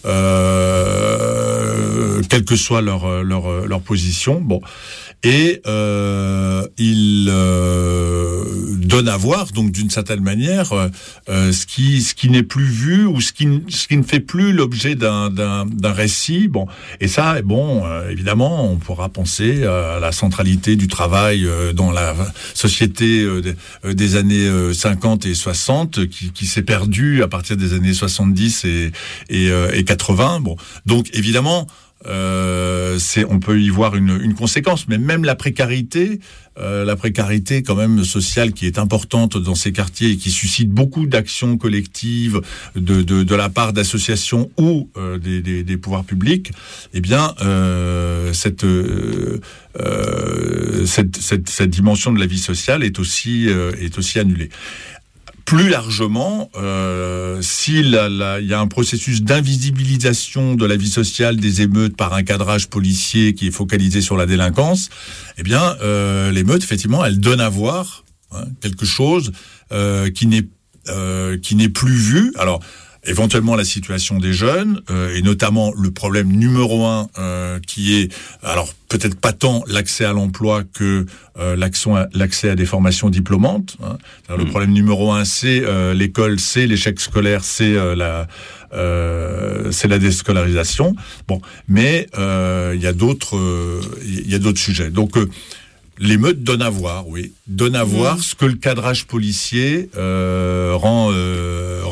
euh, quelle que soit leur, leur, leur position, bon. Et euh, il euh, donne à voir, donc d'une certaine manière, euh, ce qui ce qui n'est plus vu ou ce qui ce qui ne fait plus l'objet d'un d'un d'un récit. Bon, et ça, bon, euh, évidemment, on pourra penser à la centralité du travail euh, dans la société euh, des, euh, des années euh, cinquante et soixante, qui qui s'est perdue à partir des années soixante-dix et et, euh, et quatre-vingts. Bon, donc évidemment. Euh, c'est, on peut y voir une, une conséquence, mais même la précarité, euh, la précarité quand même sociale qui est importante dans ces quartiers et qui suscite beaucoup d'actions collectives de, de, de la part d'associations ou euh, des, des, des pouvoirs publics, eh bien, euh, cette, euh, euh, cette, cette, cette dimension de la vie sociale est aussi, euh, est aussi annulée. Plus largement, euh, s'il y a un processus d'invisibilisation de la vie sociale des émeutes par un cadrage policier qui est focalisé sur la délinquance, eh bien, euh, l'émeute, effectivement, elle donne à voir hein, quelque chose euh, qui n'est euh, qui n'est plus vu. Alors, éventuellement la situation des jeunes euh, et notamment le problème numéro un euh, qui est alors peut-être pas tant l'accès à l'emploi que euh, l'accès, à, l'accès à des formations diplômantes. Hein. Mmh. Le problème numéro un, c'est euh, l'école, c'est l'échec scolaire, c'est euh, la euh, c'est la déscolarisation. Bon, mais il euh, y a d'autres il euh, y a d'autres sujets. Donc euh, l'émeute donne à voir, oui, donne à mmh. voir ce que le cadrage policier euh, rend euh,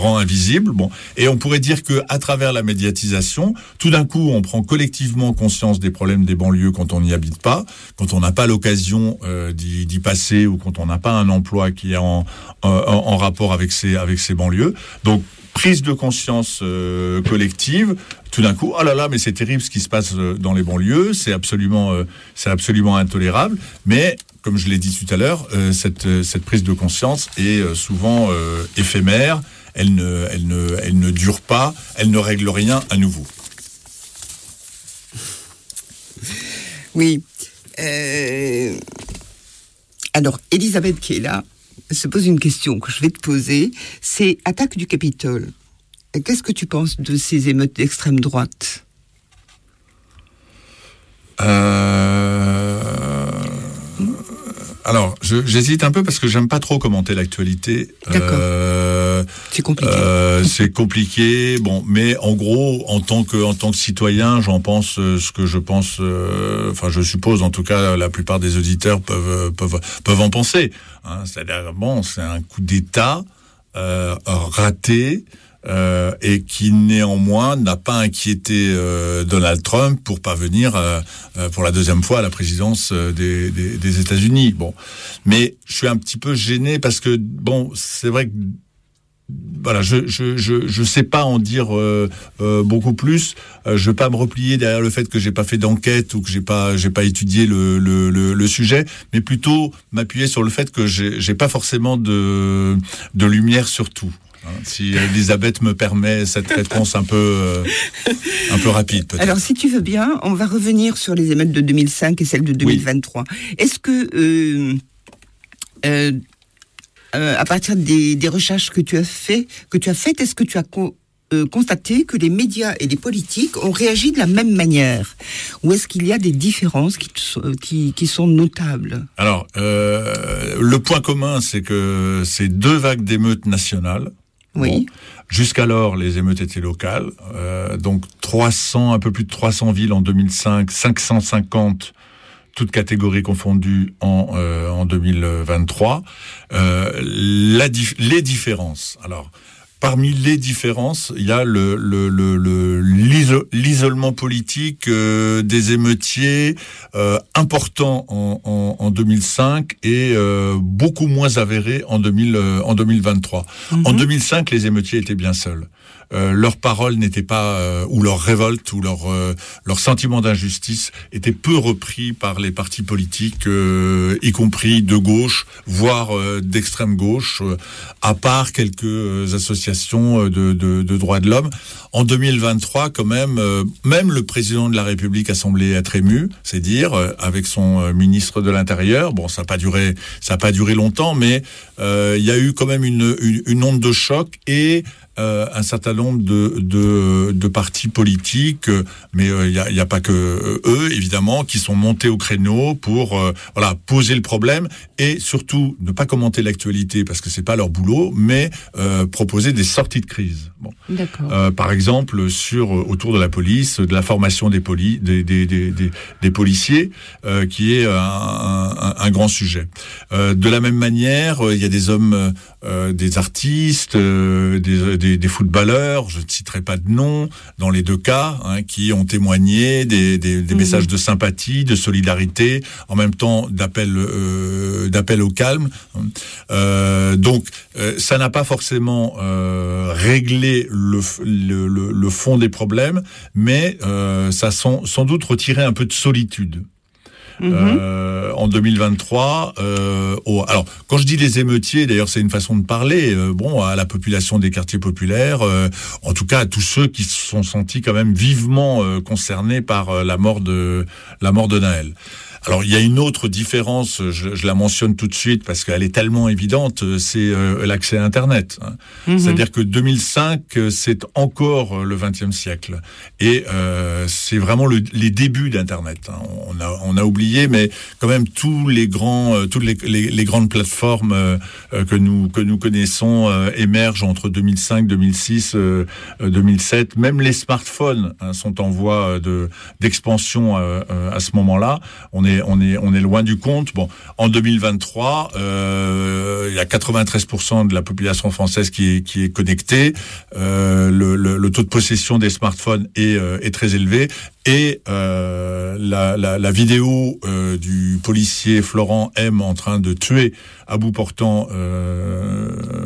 rend invisible. Bon, et on pourrait dire que à travers la médiatisation, tout d'un coup, on prend collectivement conscience des problèmes des banlieues quand on n'y habite pas, quand on n'a pas l'occasion euh, d'y, d'y passer ou quand on n'a pas un emploi qui est en, en, en rapport avec ces avec ces banlieues. Donc prise de conscience euh, collective. Tout d'un coup, oh là là, mais c'est terrible ce qui se passe dans les banlieues, c'est absolument, euh, c'est absolument intolérable. Mais comme je l'ai dit tout à l'heure, euh, cette cette prise de conscience est euh, souvent euh, éphémère. Elle ne, elle ne, elle ne dure pas. Elle ne règle rien à nouveau.
Oui. Euh... Alors, Elisabeth qui est là se pose une question que je vais te poser. C'est attaque du Capitole. Qu'est-ce que tu penses de ces émeutes d'extrême droite ?
euh... Alors, je, j'hésite un peu parce que j'aime pas trop commenter l'actualité.
D'accord.
Euh,
c'est compliqué.
Euh, c'est compliqué. Bon, mais en gros, en tant que en tant que citoyen, j'en pense euh, ce que je pense. Euh, enfin, je suppose, en tout cas, la plupart des auditeurs peuvent peuvent peuvent en penser. Hein, c'est-à-dire, bon, c'est un coup d'État euh, raté. Euh, et qui néanmoins n'a pas inquiété euh, Donald Trump pour parvenir euh, euh, pour la deuxième fois à la présidence euh, des, des, des États-Unis. Bon, mais je suis un petit peu gêné parce que bon, c'est vrai que voilà, je je je je sais pas en dire euh, euh, beaucoup plus. Euh, je veux pas me replier derrière le fait que j'ai pas fait d'enquête ou que j'ai pas j'ai pas étudié le le le, le sujet, mais plutôt m'appuyer sur le fait que j'ai j'ai pas forcément de de lumière sur tout. Si Elisabeth me permet cette réponse un peu, euh, un peu rapide, peut-être.
Alors, si tu veux bien, on va revenir sur les émeutes de deux mille cinq et celles de deux mille vingt-trois. Oui. Est-ce que, euh, euh, euh, à partir des, des recherches que tu as fait, que tu as faites, est-ce que tu as co- euh, constaté que les médias et les politiques ont réagi de la même manière, ou est-ce qu'il y a des différences qui, qui, qui sont notables ?
Alors, euh, le point commun, c'est que c'est deux vagues d'émeutes nationales.
Oui.
Bon. Jusqu'alors, les émeutes étaient locales. Euh, donc, trois cents, un peu plus de trois cents villes en deux mille cinq, cinq cent cinquante, toutes catégories confondues, en, euh, en deux mille vingt-trois. Euh, la dif- les différences. Alors, parmi les différences, il y a le, le, le, le l'iso- l'isolement politique euh, des émeutiers euh, important en, en, en deux mille cinq et euh, beaucoup moins avéré en, deux mille, euh, en deux mille vingt-trois. Mm-hmm. En deux mille cinq, les émeutiers étaient bien seuls. Euh, leurs paroles n'étaient pas, euh, ou leur révolte, ou leur euh, leur sentiment d'injustice étaient peu repris par les partis politiques, euh, y compris de gauche, voire euh, d'extrême gauche, euh, à part quelques euh, associations de, de, de droits de l'homme. En deux mille vingt-trois, quand même, euh, même le président de la République a semblé être ému, c'est dire, euh, avec son euh, ministre de l'Intérieur. Bon, ça n'a pas duré, ça n'a pas duré longtemps, mais euh, il y a eu quand même une, une, une onde de choc et Euh, un certain nombre de, de, de partis politiques, euh, mais il euh, n'y a, y a pas que euh, eux, évidemment, qui sont montés au créneau pour euh, voilà, poser le problème et surtout ne pas commenter l'actualité parce que c'est pas leur boulot, mais euh, proposer des sorties de crise. Bon.
D'accord.
Euh, par exemple, sur autour de la police, de la formation des, poli, des, des, des, des, des policiers, euh, qui est un, un, un grand sujet. Euh, de la même manière, il y a des hommes, euh, des artistes, euh, des Des, des footballeurs, je ne citerai pas de nom, dans les deux cas, hein, qui ont témoigné des, des, des mmh. messages de sympathie, de solidarité, en même temps d'appel, euh, d'appel au calme. Euh, donc, euh, ça n'a pas forcément euh, réglé le, le, le, le fond des problèmes, mais euh, ça a sans, sans doute retiré un peu de solitude. Mmh. Euh, en deux mille vingt-trois, euh, oh, alors quand je dis les émeutiers, d'ailleurs c'est une façon de parler, euh, bon, à la population des quartiers populaires, euh, en tout cas à tous ceux qui se sont sentis quand même vivement euh, concernés par euh, la mort de la mort de Naël. Alors, il y a une autre différence, je, je la mentionne tout de suite parce qu'elle est tellement évidente, c'est euh, l'accès à Internet. Hein. Mm-hmm. C'est-à-dire que deux mille cinq, c'est encore le vingtième siècle. Et euh, c'est vraiment le, les débuts d'Internet. Hein. On a, on a oublié, mais quand même, tous les grands, euh, toutes les, les, les grandes plateformes euh, que nous que nous connaissons euh, émergent entre deux mille cinq, deux mille six, euh, deux mille sept. Même les smartphones hein, sont en voie de d'expansion euh, à ce moment-là. On est est, on est, on est loin du compte. Bon, en deux mille vingt-trois, euh, il y a quatre-vingt-treize pour cent de la population française qui est, qui est connectée. Euh, le, le, le taux de possession des smartphones est, euh, est très élevé. Et euh, la, la, la vidéo euh, du policier Florent M en train de tuer à bout portant euh,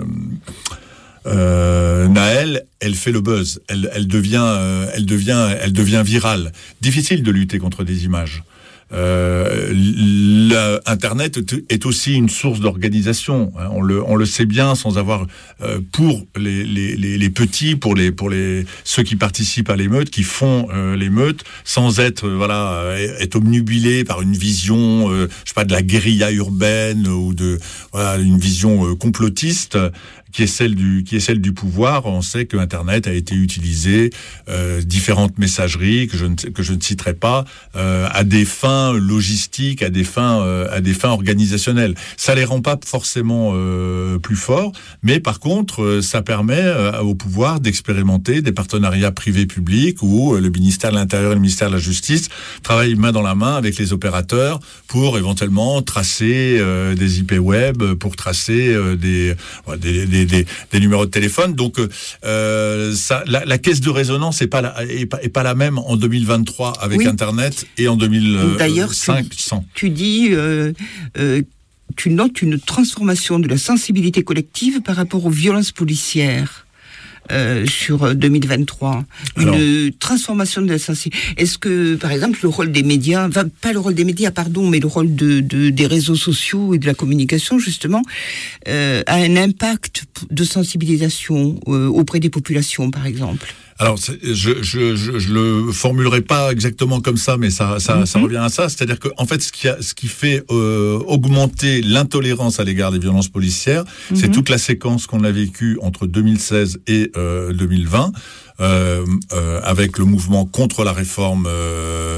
euh, Naël, elle fait le buzz. Elle, elle devient, euh, elle devient, elle devient virale. Difficile de lutter contre des images. Euh, la, Internet est aussi une source d'organisation. Hein, on le, on le sait bien, sans avoir euh, pour les, les, les, les petits, pour les, pour les ceux qui participent à l'émeute, qui font euh, l'émeute, sans être euh, voilà, euh, être obnubilés par une vision, euh, je sais pas, de la guérilla urbaine ou de voilà, une vision euh, complotiste. Qui est celle du qui est celle du pouvoir. On sait que Internet a été utilisé, euh, différentes messageries que je ne que je ne citerai pas, euh, à des fins logistiques, à des fins euh, à des fins organisationnelles. Ça les rend pas forcément euh, plus forts, mais par contre, euh, ça permet euh, au pouvoir d'expérimenter des partenariats privés-publics où euh, le ministère de l'Intérieur et le ministère de la Justice travaillent main dans la main avec les opérateurs pour éventuellement tracer euh, des I P web, pour tracer euh, des, ouais, des, des Des, des numéros de téléphone. Donc, euh, ça, la, la caisse de résonance n'est pas, la, est pas, est pas la même en deux mille vingt-trois avec oui. Internet et en deux mille cinq.
D'ailleurs, tu, tu dis, euh, euh, tu notes une transformation de la sensibilité collective par rapport aux violences policières. Euh, sur deux mille vingt-trois, Alors, une transformation de la sensibilité. Est-ce que, par exemple, le rôle des médias, enfin, pas le rôle des médias, pardon, mais le rôle de, de des réseaux sociaux et de la communication, justement, euh, a un impact de sensibilisation euh, auprès des populations, par exemple?
Alors, je, je, je, je le formulerai pas exactement comme ça, mais ça, ça, mm-hmm. ça revient à ça. C'est-à-dire que, en fait, ce qui a, ce qui fait euh, augmenter l'intolérance à l'égard des violences policières, mm-hmm. c'est toute la séquence qu'on a vécue entre deux mille seize et euh, deux mille vingt, euh, euh, avec le mouvement contre la réforme. Euh,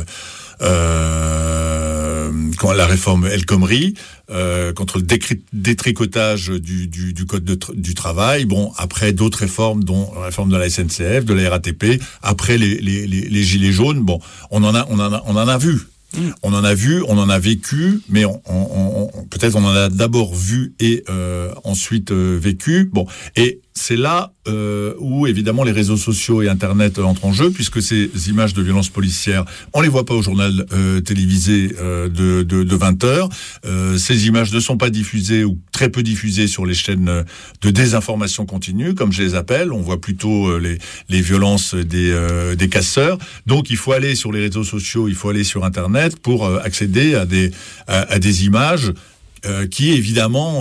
euh, la réforme El Khomri, euh, contre le décri- détricotage du, du, du code de tr- du travail. Bon, après d'autres réformes, dont la réforme de la S N C F, de la R A T P, après les, les, les, les gilets jaunes. Bon, on en a, on en a, on en a vu. Mmh. On en a vu, on en a vécu, mais on, on, on, peut-être on en a d'abord vu et euh, ensuite euh, vécu. Bon, et c'est là euh, où évidemment les réseaux sociaux et Internet entrent en jeu, puisque ces images de violences policières, on les voit pas au journal euh, télévisé euh, de, de, de vingt heures. Euh, ces images ne sont pas diffusées ou très peu diffusées sur les chaînes de désinformation continue, comme je les appelle. On voit plutôt euh, les, les violences des, euh, des casseurs. Donc il faut aller sur les réseaux sociaux, il faut aller sur Internet pour euh, accéder à des, à, à des images Euh, qui évidemment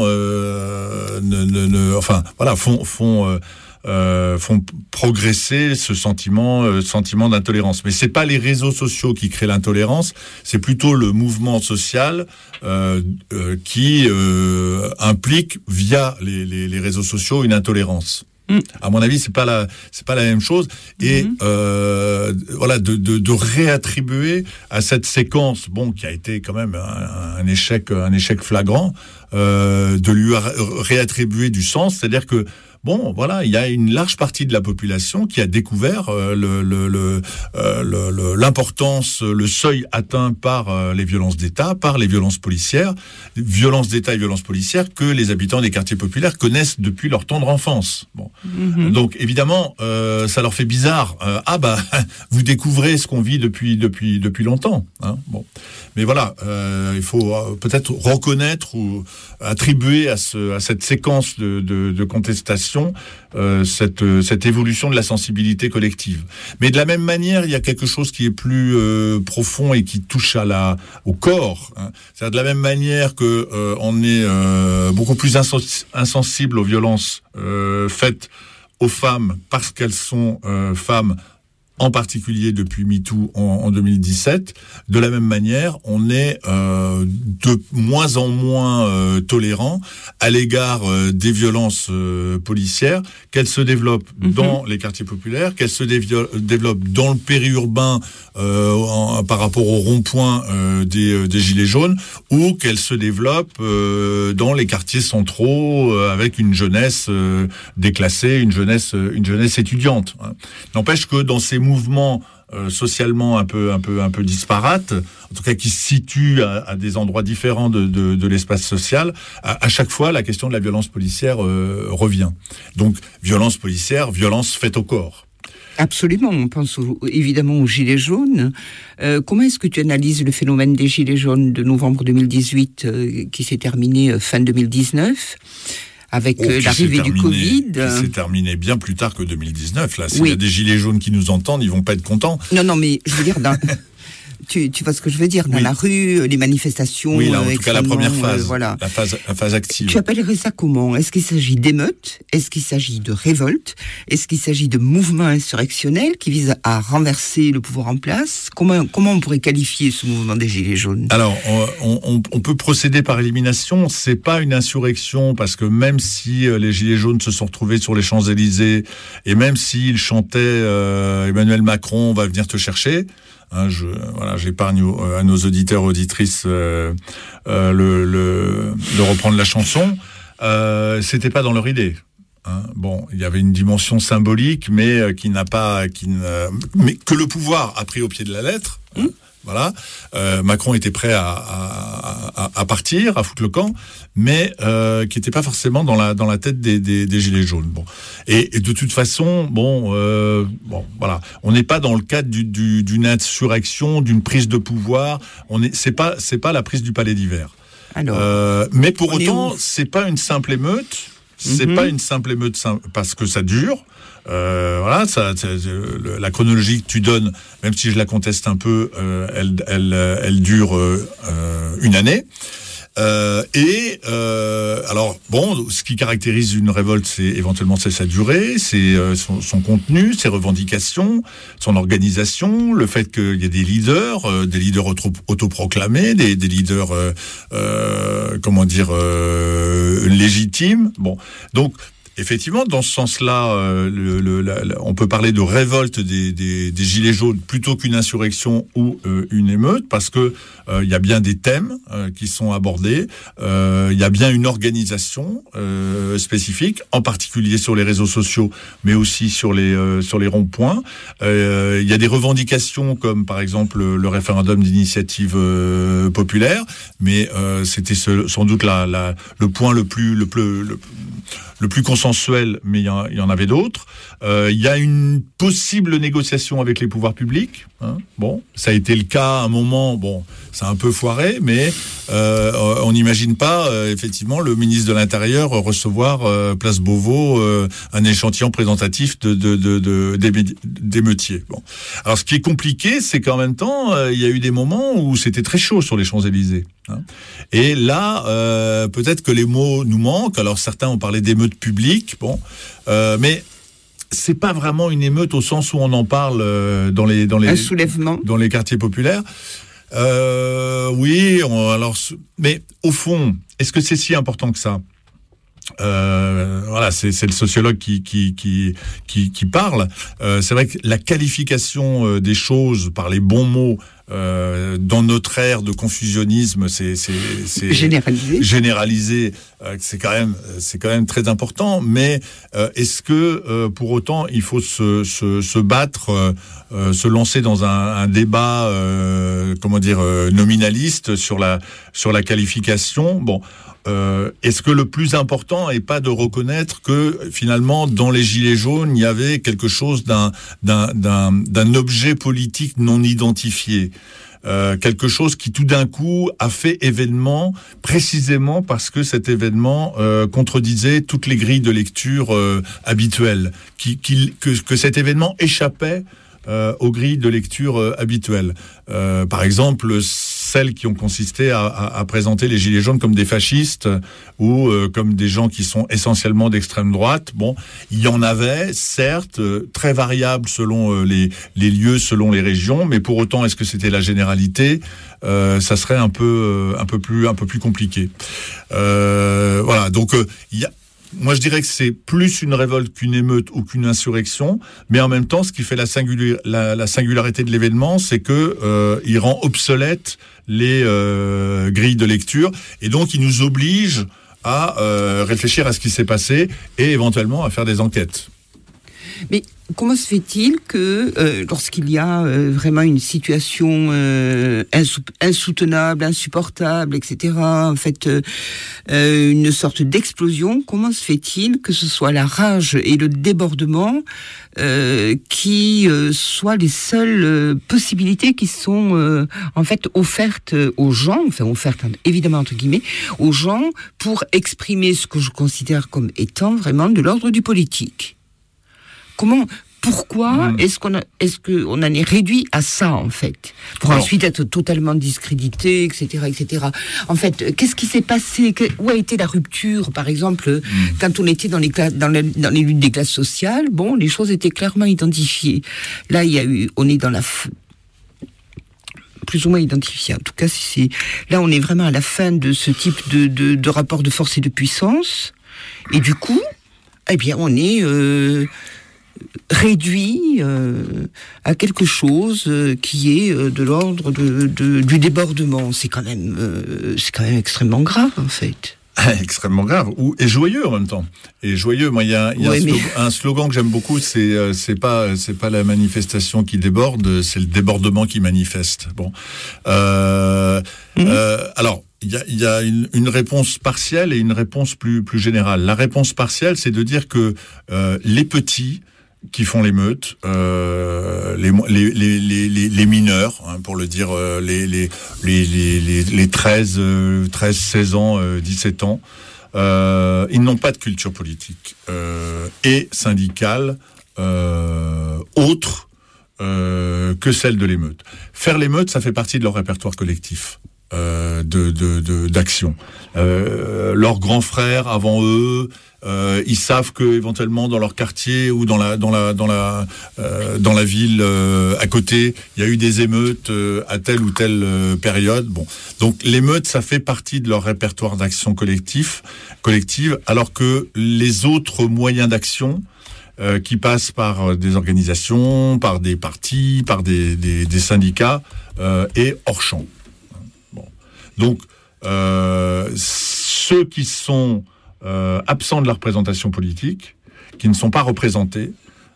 euh, ne, ne, ne, enfin voilà font font euh, euh, font progresser ce sentiment euh, sentiment d'intolérance. Mais c'est pas les réseaux sociaux qui créent l'intolérance, c'est plutôt le mouvement social euh, euh, qui euh, implique via les, les, les réseaux sociaux une intolérance. Mmh. À mon avis, c'est pas la, c'est pas la même chose. Et mmh. euh, voilà, de, de, de réattribuer à cette séquence, bon, qui a été quand même un, un échec, un échec flagrant, euh, de lui réattribuer du sens, c'est-à-dire que bon, voilà, il y a une large partie de la population qui a découvert euh, le, le, le, euh, le, le, l'importance, le seuil atteint par euh, les violences d'État, par les violences policières, violences d'État et violences policières que les habitants des quartiers populaires connaissent depuis leur tendre enfance. Bon, mm-hmm. Donc évidemment, euh, ça leur fait bizarre. Euh, ah bah, vous découvrez ce qu'on vit depuis depuis depuis longtemps. Hein, bon, mais voilà, euh, il faut euh, peut-être reconnaître ou attribuer à ce à cette séquence de, de, de contestation Euh, cette, euh, cette évolution de la sensibilité collective. Mais de la même manière, il y a quelque chose qui est plus euh, profond et qui touche à la, au corps. Hein. C'est-à-dire de la même manière que euh, on est euh, beaucoup plus insens- insensible aux violences euh, faites aux femmes parce qu'elles sont euh, femmes, en particulier depuis MeToo en, en deux mille dix-sept. De la même manière, on est euh, de moins en moins euh, tolérant à l'égard euh, des violences euh, policières, qu'elles se développent mm-hmm. dans les quartiers populaires, qu'elles se dévio- développent dans le périurbain euh, en, par rapport au rond-point euh, des, des gilets jaunes, ou qu'elles se développent euh, dans les quartiers centraux euh, avec une jeunesse euh, déclassée, une jeunesse, une jeunesse étudiante. Hein. N'empêche que dans ces mouvements euh, socialement un peu, un peu, un peu disparates, en tout cas qui se situent à, à des endroits différents de, de, de l'espace social, à, à chaque fois la question de la violence policière euh, revient. Donc violence policière, violence faite au corps.
Absolument, on pense au, évidemment aux Gilets jaunes. Euh, comment est-ce que tu analyses le phénomène des Gilets jaunes de novembre deux mille dix-huit euh, qui s'est terminé euh, fin deux mille dix-neuf avec
oh,
euh, l'arrivée du Covid?
Qui s'est terminé bien plus tard que deux mille dix-neuf. Là, s'il
oui.
y a des Gilets jaunes qui nous entendent, ils vont pas être contents.
Non, non, mais je veux dire... Dans... Tu, tu vois ce que je veux dire, dans oui. la rue, les manifestations.
Oui, là, en tout cas, la première phase,
euh, voilà.
la phase, la phase active.
Tu appellerais ça comment? Est-ce qu'il s'agit d'émeutes? Est-ce qu'il s'agit de révoltes? Est-ce qu'il s'agit de mouvements insurrectionnels qui visent à renverser le pouvoir en place? Comment, comment on pourrait qualifier ce mouvement des Gilets jaunes?
Alors, on, on, on peut procéder par élimination. C'est pas une insurrection parce que même si les Gilets jaunes se sont retrouvés sur les Champs-Élysées et même s'ils chantaient euh, Emmanuel Macron va venir te chercher. Hein, je, voilà, j'épargne aux, à nos auditeurs auditrices euh, euh, le, le, de reprendre la chanson. Euh, c'était pas dans leur idée. Hein. Bon, il y avait une dimension symbolique, mais euh, qui n'a pas, qui ne, mais que le pouvoir a pris au pied de la lettre. Mmh. Hein. Voilà, euh, Macron était prêt à, à, à, à partir, à foutre le camp, mais euh, qui n'était pas forcément dans la dans la tête des, des, des gilets jaunes. Bon, et, et de toute façon, bon, euh, bon, voilà, on n'est pas dans le cadre du, du, d'une insurrection, d'une prise de pouvoir. On est, c'est pas c'est pas la prise du Palais d'Hiver. Alors, euh, mais pour autant, c'est pas une simple émeute. C'est mm-hmm. pas une simple émeute parce que ça dure. Euh, voilà, ça, ça, la chronologie que tu donnes, même si je la conteste un peu, euh, elle, elle, elle dure euh, une année. Euh, et euh, alors bon, ce qui caractérise une révolte, c'est éventuellement c'est sa durée, c'est euh, son, son contenu, ses revendications, son organisation, le fait qu'il y ait des leaders, euh, des leaders auto, autoproclamés, des, des leaders, euh, euh, comment dire, euh, légitimes. Bon, donc. Effectivement, dans ce sens-là, euh, le, le, la, la, on peut parler de révolte des, des, des gilets jaunes plutôt qu'une insurrection ou euh, une émeute, parce que euh, il y a bien des thèmes euh, qui sont abordés, euh, il y a bien une organisation euh, spécifique, en particulier sur les réseaux sociaux, mais aussi sur les euh, sur les ronds-points. Euh, il y a des revendications comme par exemple le, le référendum d'initiative euh, populaire, mais euh, c'était ce, sans doute la, la, le point le plus le plus le, le plus consensuel, mais il y, y en avait d'autres. Euh, il y a une possible négociation avec les pouvoirs publics. Hein. Bon, ça a été le cas à un moment. Bon, c'est un peu foiré, mais euh, on n'imagine pas euh, effectivement le ministre de l'Intérieur recevoir euh, Place Beauvau euh, un échantillon présentatif de, de, de, de d'émeutiers. Bon, alors ce qui est compliqué, c'est qu'en même temps, euh, il y a eu des moments où c'était très chaud sur les Champs-Élysées. Hein. Et là, euh, peut-être que les mots nous manquent. Alors certains ont parlé d'émeute publique, bon, euh, mais c'est pas vraiment une émeute au sens où on en parle euh, dans les dans les
un soulèvement
dans les quartiers populaires. Euh, oui, on, alors, mais au fond, est-ce que c'est si important que ça? Euh, voilà, c'est, c'est le sociologue qui qui qui qui, qui parle. Euh, c'est vrai que la qualification euh, des choses par les bons mots euh, dans notre ère de confusionnisme, c'est c'est c'est
généralisé.
Généralisé, euh, c'est quand même c'est quand même très important. Mais euh, est-ce que euh, pour autant il faut se se, se battre, euh, euh, se lancer dans un, un débat, euh, comment dire, euh, nominaliste sur la sur la qualification? Bon. Euh, est-ce que le plus important est pas de reconnaître que finalement dans les gilets jaunes il y avait quelque chose d'un d'un d'un, d'un objet politique non identifié, euh, quelque chose qui tout d'un coup a fait événement précisément parce que cet événement euh, contredisait toutes les grilles de lecture euh, habituelles, qui, qui que que cet événement échappait Euh, aux grilles de lecture euh, habituelles. Euh, par exemple, celles qui ont consisté à, à, à présenter les gilets jaunes comme des fascistes ou euh, comme des gens qui sont essentiellement d'extrême droite. Bon, il y en avait, certes, euh, très variables selon euh, les, les lieux, selon les régions, mais pour autant, est-ce que c'était la généralité? Euh, ça serait un peu, euh, un peu plus, un peu plus compliqué. Euh, voilà, donc il euh, y a Moi, je dirais que c'est plus une révolte qu'une émeute ou qu'une insurrection, mais en même temps, ce qui fait la, singula- la, la singularité de l'événement, c'est que euh, il rend obsolètes les euh, grilles de lecture, et donc il nous oblige à euh, réfléchir à ce qui s'est passé et éventuellement à faire des enquêtes.
Mais comment se fait-il que euh, lorsqu'il y a euh, vraiment une situation euh, insou- insoutenable, insupportable, et cetera, en fait, euh, euh, une sorte d'explosion, comment se fait-il que ce soit la rage et le débordement euh, qui euh, soient les seules euh, possibilités qui sont euh, en fait offertes aux gens, enfin offertes évidemment entre guillemets, aux gens pour exprimer ce que je considère comme étant vraiment de l'ordre du politique. Comment, pourquoi mmh. est-ce qu'on a, est-ce qu'on en est réduit à ça en fait, pour Alors. ensuite être totalement discrédité, et cetera, et cetera. En fait, qu'est-ce qui s'est passé? Où a été la rupture, par exemple, mmh. quand on était dans les classes, dans, les, dans les luttes des classes sociales? Bon, les choses étaient clairement identifiées. Là, il y a eu, on est dans la f... plus ou moins identifié. En tout cas, c'est là, on est vraiment à la fin de ce type de, de, de rapport de force et de puissance. Et du coup, eh bien, on est euh, réduit euh, à quelque chose euh, qui est euh, de l'ordre de, de, du débordement. C'est quand même, euh, c'est quand même extrêmement grave, en fait.
Extrêmement grave, ou et joyeux en même temps. Et joyeux, moi il y a, y a ouais, un, slogan, mais... un slogan que j'aime beaucoup, c'est euh, c'est pas c'est pas la manifestation qui déborde, c'est le débordement qui manifeste. Bon, euh, mmh. euh, alors il y a il y a une, une réponse partielle et une réponse plus plus générale. La réponse partielle, c'est de dire que euh, les petits qui font l'émeute, euh, les, les, les, les, les mineurs, hein, pour le dire, euh, les, les, les, les, les treize, seize ans, euh, dix-sept ans, euh, ils n'ont pas de culture politique euh, et syndicale euh, autre euh, que celle de l'émeute. Faire l'émeute, ça fait partie de leur répertoire collectif. Euh, de, de, de, d'action. Euh, leurs grands frères avant eux, euh, ils savent que éventuellement dans leur quartier ou dans la dans la dans la euh, dans la ville euh, à côté, il y a eu des émeutes euh, à telle ou telle euh, période. Bon, donc l'émeute, ça fait partie de leur répertoire d'action collectif, collective, alors que les autres moyens d'action euh, qui passent par des organisations, par des partis, par des des, des syndicats, euh, est hors champ. Donc, euh, ceux qui sont euh, absents de la représentation politique, qui ne sont pas représentés,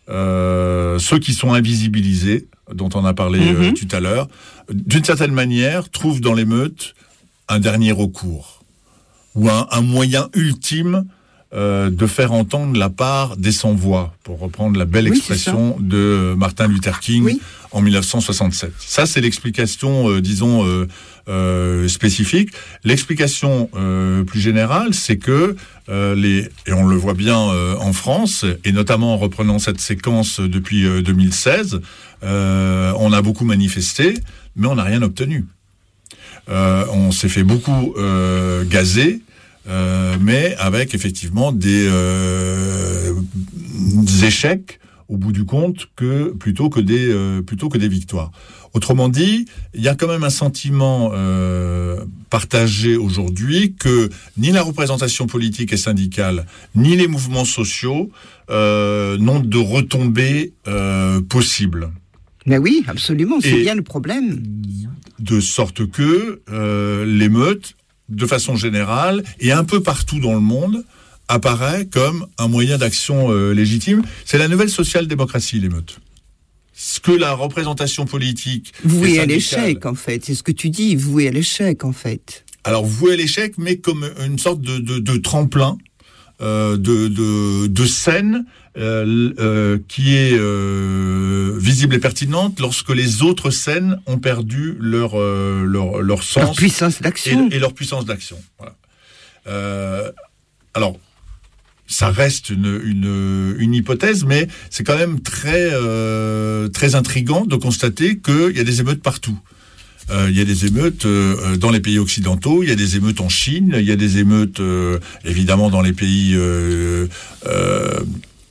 euh, ceux qui sont invisibilisés, dont on a parlé mmh. euh, tout à l'heure, d'une certaine manière, trouvent dans l'émeute un dernier recours, ou un, un moyen ultime euh, de faire entendre la part des sans-voix, pour reprendre la belle oui, expression de Martin Luther King oui. en dix-neuf cent soixante-sept. Ça, c'est l'explication, euh, disons, euh, euh, spécifique. L'explication euh, plus générale, c'est que euh, les, et on le voit bien euh, en France, et notamment en reprenant cette séquence depuis euh, deux mille seize, euh, on a beaucoup manifesté, mais on n'a rien obtenu. Euh, on s'est fait beaucoup euh, gazer, Euh, mais avec effectivement des, euh, des échecs au bout du compte que plutôt que des euh, plutôt que des victoires. Autrement dit, il y a quand même un sentiment euh, partagé aujourd'hui que ni la représentation politique et syndicale ni les mouvements sociaux euh, n'ont de retombées euh, possibles.
Mais oui, absolument, c'est et bien le problème.
De sorte que euh, l'émeute, de façon générale, et un peu partout dans le monde, apparaît comme un moyen d'action euh, légitime. C'est la nouvelle social-démocratie, l'émeute. Ce que la représentation politique...
Vouée à l'échec, en fait. C'est ce que tu dis, vouée à l'échec, en fait.
Alors, vouée à l'échec, mais comme une sorte de, de, de tremplin, euh, de, de, de scène euh, euh, qui est euh, visible et pertinente lorsque les autres scènes ont perdu leur, euh, leur, leur sens.
Leur puissance d'action.
Et, et leur puissance d'action. Voilà. Euh, alors, ça reste une, une, une hypothèse, mais c'est quand même très, euh, très intriguant de constater qu'il y a des émeutes partout. Euh, il y a des émeutes euh, dans les pays occidentaux, il y a des émeutes en Chine, il y a des émeutes euh, évidemment dans les pays euh, euh,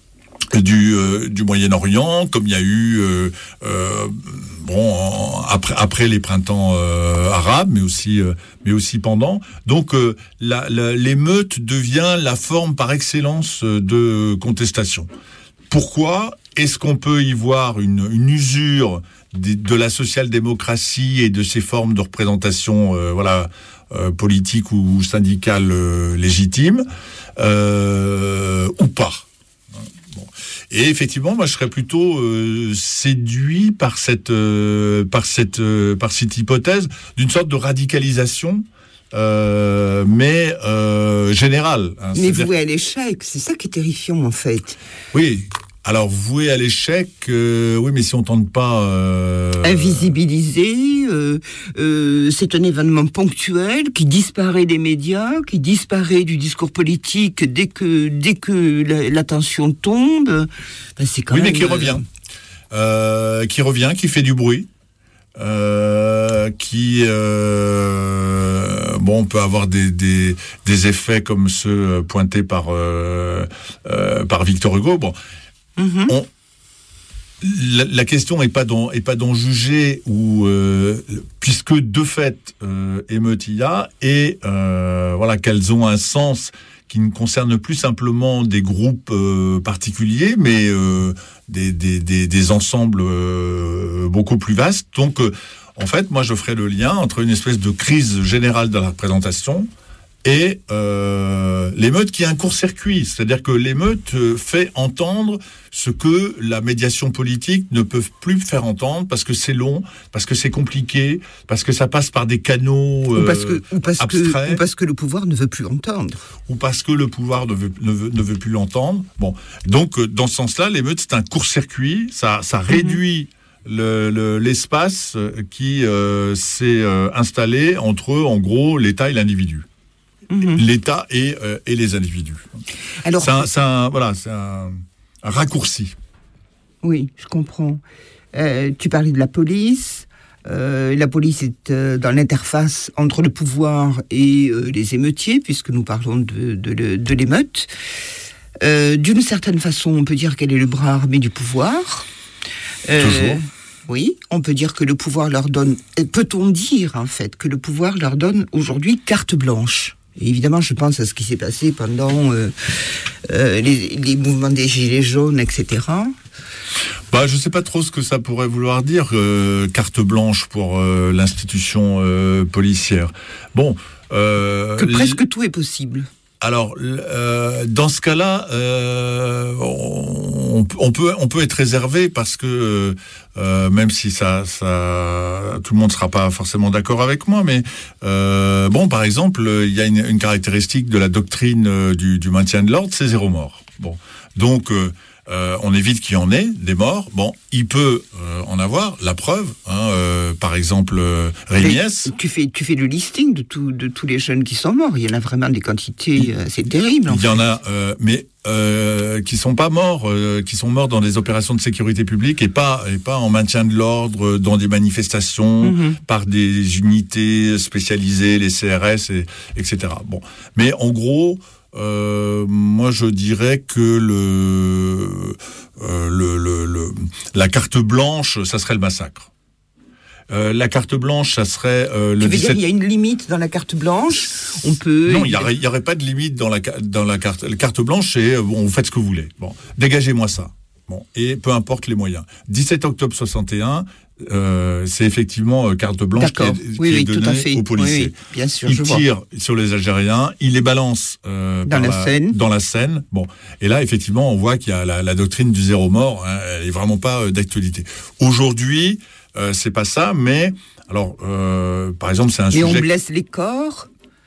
du, euh, du Moyen-Orient, comme il y a eu euh, euh, bon en, après après les printemps euh, arabes, mais aussi euh, mais aussi pendant. Donc euh, la, la, l'émeute devient la forme par excellence de contestation. Pourquoi est-ce qu'on peut y voir une, une usure de, de la social-démocratie et de ses formes de représentation, euh, voilà, euh, politique ou syndicale euh, légitime, euh, ou pas? Bon. Et effectivement, moi, je serais plutôt euh, séduit par cette, euh, par cette, euh, par cette hypothèse d'une sorte de radicalisation. Euh, mais euh, générale. Hein,
mais voué à l'échec, c'est ça qui est terrifiant en fait.
Oui. Alors voué à l'échec, euh, oui, mais si on tente pas euh...
invisibiliser, euh, euh, c'est un événement ponctuel qui disparaît des médias, qui disparaît du discours politique dès que dès que la, l'attention tombe. Ben, c'est quand
oui,
même,
mais qui revient, euh, qui revient, qui fait du bruit. Euh, qui euh, bon, on peut avoir des, des des effets comme ceux pointés par euh, euh, par Victor Hugo. Bon, mm-hmm. on, la, la question est pas d'en est pas d'en juger ou euh, puisque de fait euh, émeute il y a et euh, voilà qu'elles ont un sens qui ne concerne plus simplement des groupes euh, particuliers, mais euh, des, des, des, des ensembles euh, beaucoup plus vastes. Donc, euh, en fait, moi, je ferais le lien entre une espèce de crise générale de la représentation et euh, l'émeute qui est un court-circuit. C'est-à-dire que l'émeute fait entendre ce que la médiation politique ne peut plus faire entendre parce que c'est long, parce que c'est compliqué, parce que ça passe par des canaux euh,
ou parce que, ou parce
abstraits.
Que, ou parce que le pouvoir ne veut plus l'entendre.
Ou parce que le pouvoir ne veut, ne veut, ne veut plus l'entendre. Bon, donc, dans ce sens-là, l'émeute, c'est un court-circuit. Ça, ça réduit... Mm-hmm. Le, le, l'espace qui euh, s'est euh, installé entre, en gros, l'État et l'individu. Mmh. L'État et, euh, et les individus. Alors, c'est un, c'est un, voilà, c'est un, un raccourci.
Oui, je comprends. Euh, tu parlais de la police. Euh, la police est euh, dans l'interface entre le pouvoir et euh, les émeutiers, puisque nous parlons de, de, de, de l'émeute. Euh, d'une certaine façon, on peut dire qu'elle est le bras armé du pouvoir.
Euh, Toujours.
Oui, on peut dire que le pouvoir leur donne... Peut-on dire, en fait, que le pouvoir leur donne aujourd'hui carte blanche ? Et évidemment, je pense à ce qui s'est passé pendant euh, euh, les, les mouvements des Gilets jaunes, et cetera.
Bah, je ne sais pas trop ce que ça pourrait vouloir dire, euh, carte blanche pour euh, l'institution euh, policière. Bon, euh,
que presque l... tout est possible.
Alors, euh, dans ce cas-là, euh, on, on peut on peut être réservé parce que euh, même si ça ça tout le monde sera pas forcément d'accord avec moi, mais euh, bon, par exemple, il y a une, une caractéristique de la doctrine euh, du, du maintien de l'ordre, c'est zéro mort. Bon, donc euh, Euh, on évite qu'il y en ait des morts. Bon, il peut euh, en avoir. La preuve, hein, euh, par exemple, euh, Rémiès.
Tu fais, tu fais le listing de, tout, de tous les jeunes qui sont morts. Il y en a vraiment des quantités, euh, c'est terrible. En
il
fait.
y en a, euh, mais euh, qui sont pas morts, euh, qui sont morts dans des opérations de sécurité publique et pas et pas en maintien de l'ordre, dans des manifestations, mm-hmm. par des unités spécialisées, les C R S, et, etc. Bon, mais en gros. Euh, moi, je dirais que le, euh, le, le, le, la carte blanche, ça serait le massacre. Euh, la carte blanche, ça serait euh, le.
Tu veux
dix-sept...
dire, il y a une limite dans la carte blanche. On peut.
Non, il y aurait, il y aurait pas de limite dans la dans la carte. La carte blanche, c'est bon, vous faites ce que vous voulez. Bon, dégagez-moi ça. Bon, et peu importe les moyens. dix-sept octobre soixante et un. Euh, c'est effectivement euh, carte blanche qui est,
oui,
qui
oui,
est donnée aux policiers.
Oui, oui, bien sûr,
il
je
tire
vois.
sur les Algériens, il les balance euh,
dans, la
la,
Seine.
dans la Seine. Bon, et là effectivement on voit qu'il y a la, la doctrine du zéro mort, hein, elle est vraiment pas euh, d'actualité. Aujourd'hui, euh, c'est pas ça, mais alors euh, par exemple c'est un
et
sujet.
Et on blesse les corps.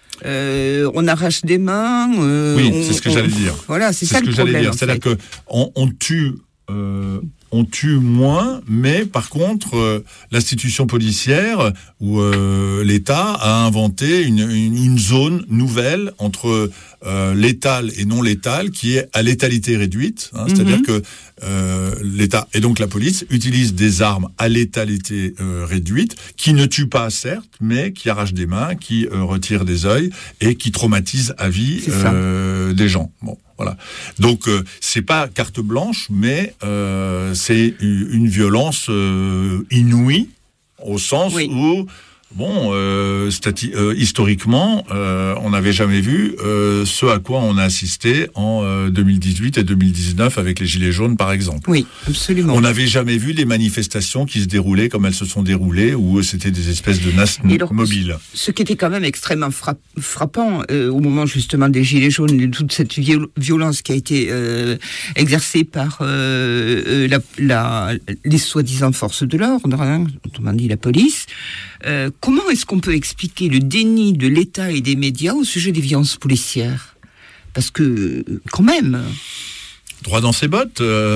Euh, on arrache des mains. Euh,
oui,
on,
c'est ce que
on,
j'allais dire.
Voilà, c'est,
c'est
ça
ce
le
que
problème.
j'allais dire. C'est-à-dire que on, on tue. Euh, on tue moins, mais par contre, euh, l'institution policière ou euh, l'État a inventé une, une, une zone nouvelle entre euh, létal et non létal, qui est à létalité réduite. Hein, mm-hmm. C'est-à-dire que euh, l'État et donc la police utilisent des armes à létalité euh, réduite, qui ne tuent pas certes, mais qui arrachent des mains, qui euh, retirent des œils et qui traumatisent à vie euh, des gens. Bon. Voilà. Donc euh, c'est pas carte blanche, mais euh, c'est une violence euh, inouïe au sens oui. où Bon, euh, stati- euh, historiquement, euh, on n'avait jamais vu euh, ce à quoi on a assisté en euh, deux mille dix-huit et deux mille dix-neuf avec les Gilets jaunes, par exemple.
Oui, absolument.
On n'avait jamais vu les manifestations qui se déroulaient comme elles se sont déroulées, où c'était des espèces de nasses
Et alors,
mobiles.
Ce qui était quand même extrêmement frapp- frappant euh, au moment justement des Gilets jaunes, de toute cette viol- violence qui a été euh, exercée par euh, euh, la, la, les soi-disant forces de l'ordre, hein, autrement dit la police. Euh, comment est-ce qu'on peut expliquer le déni de l'État et des médias au sujet des violences policières ? Parce que, quand même...
Droit dans ses bottes,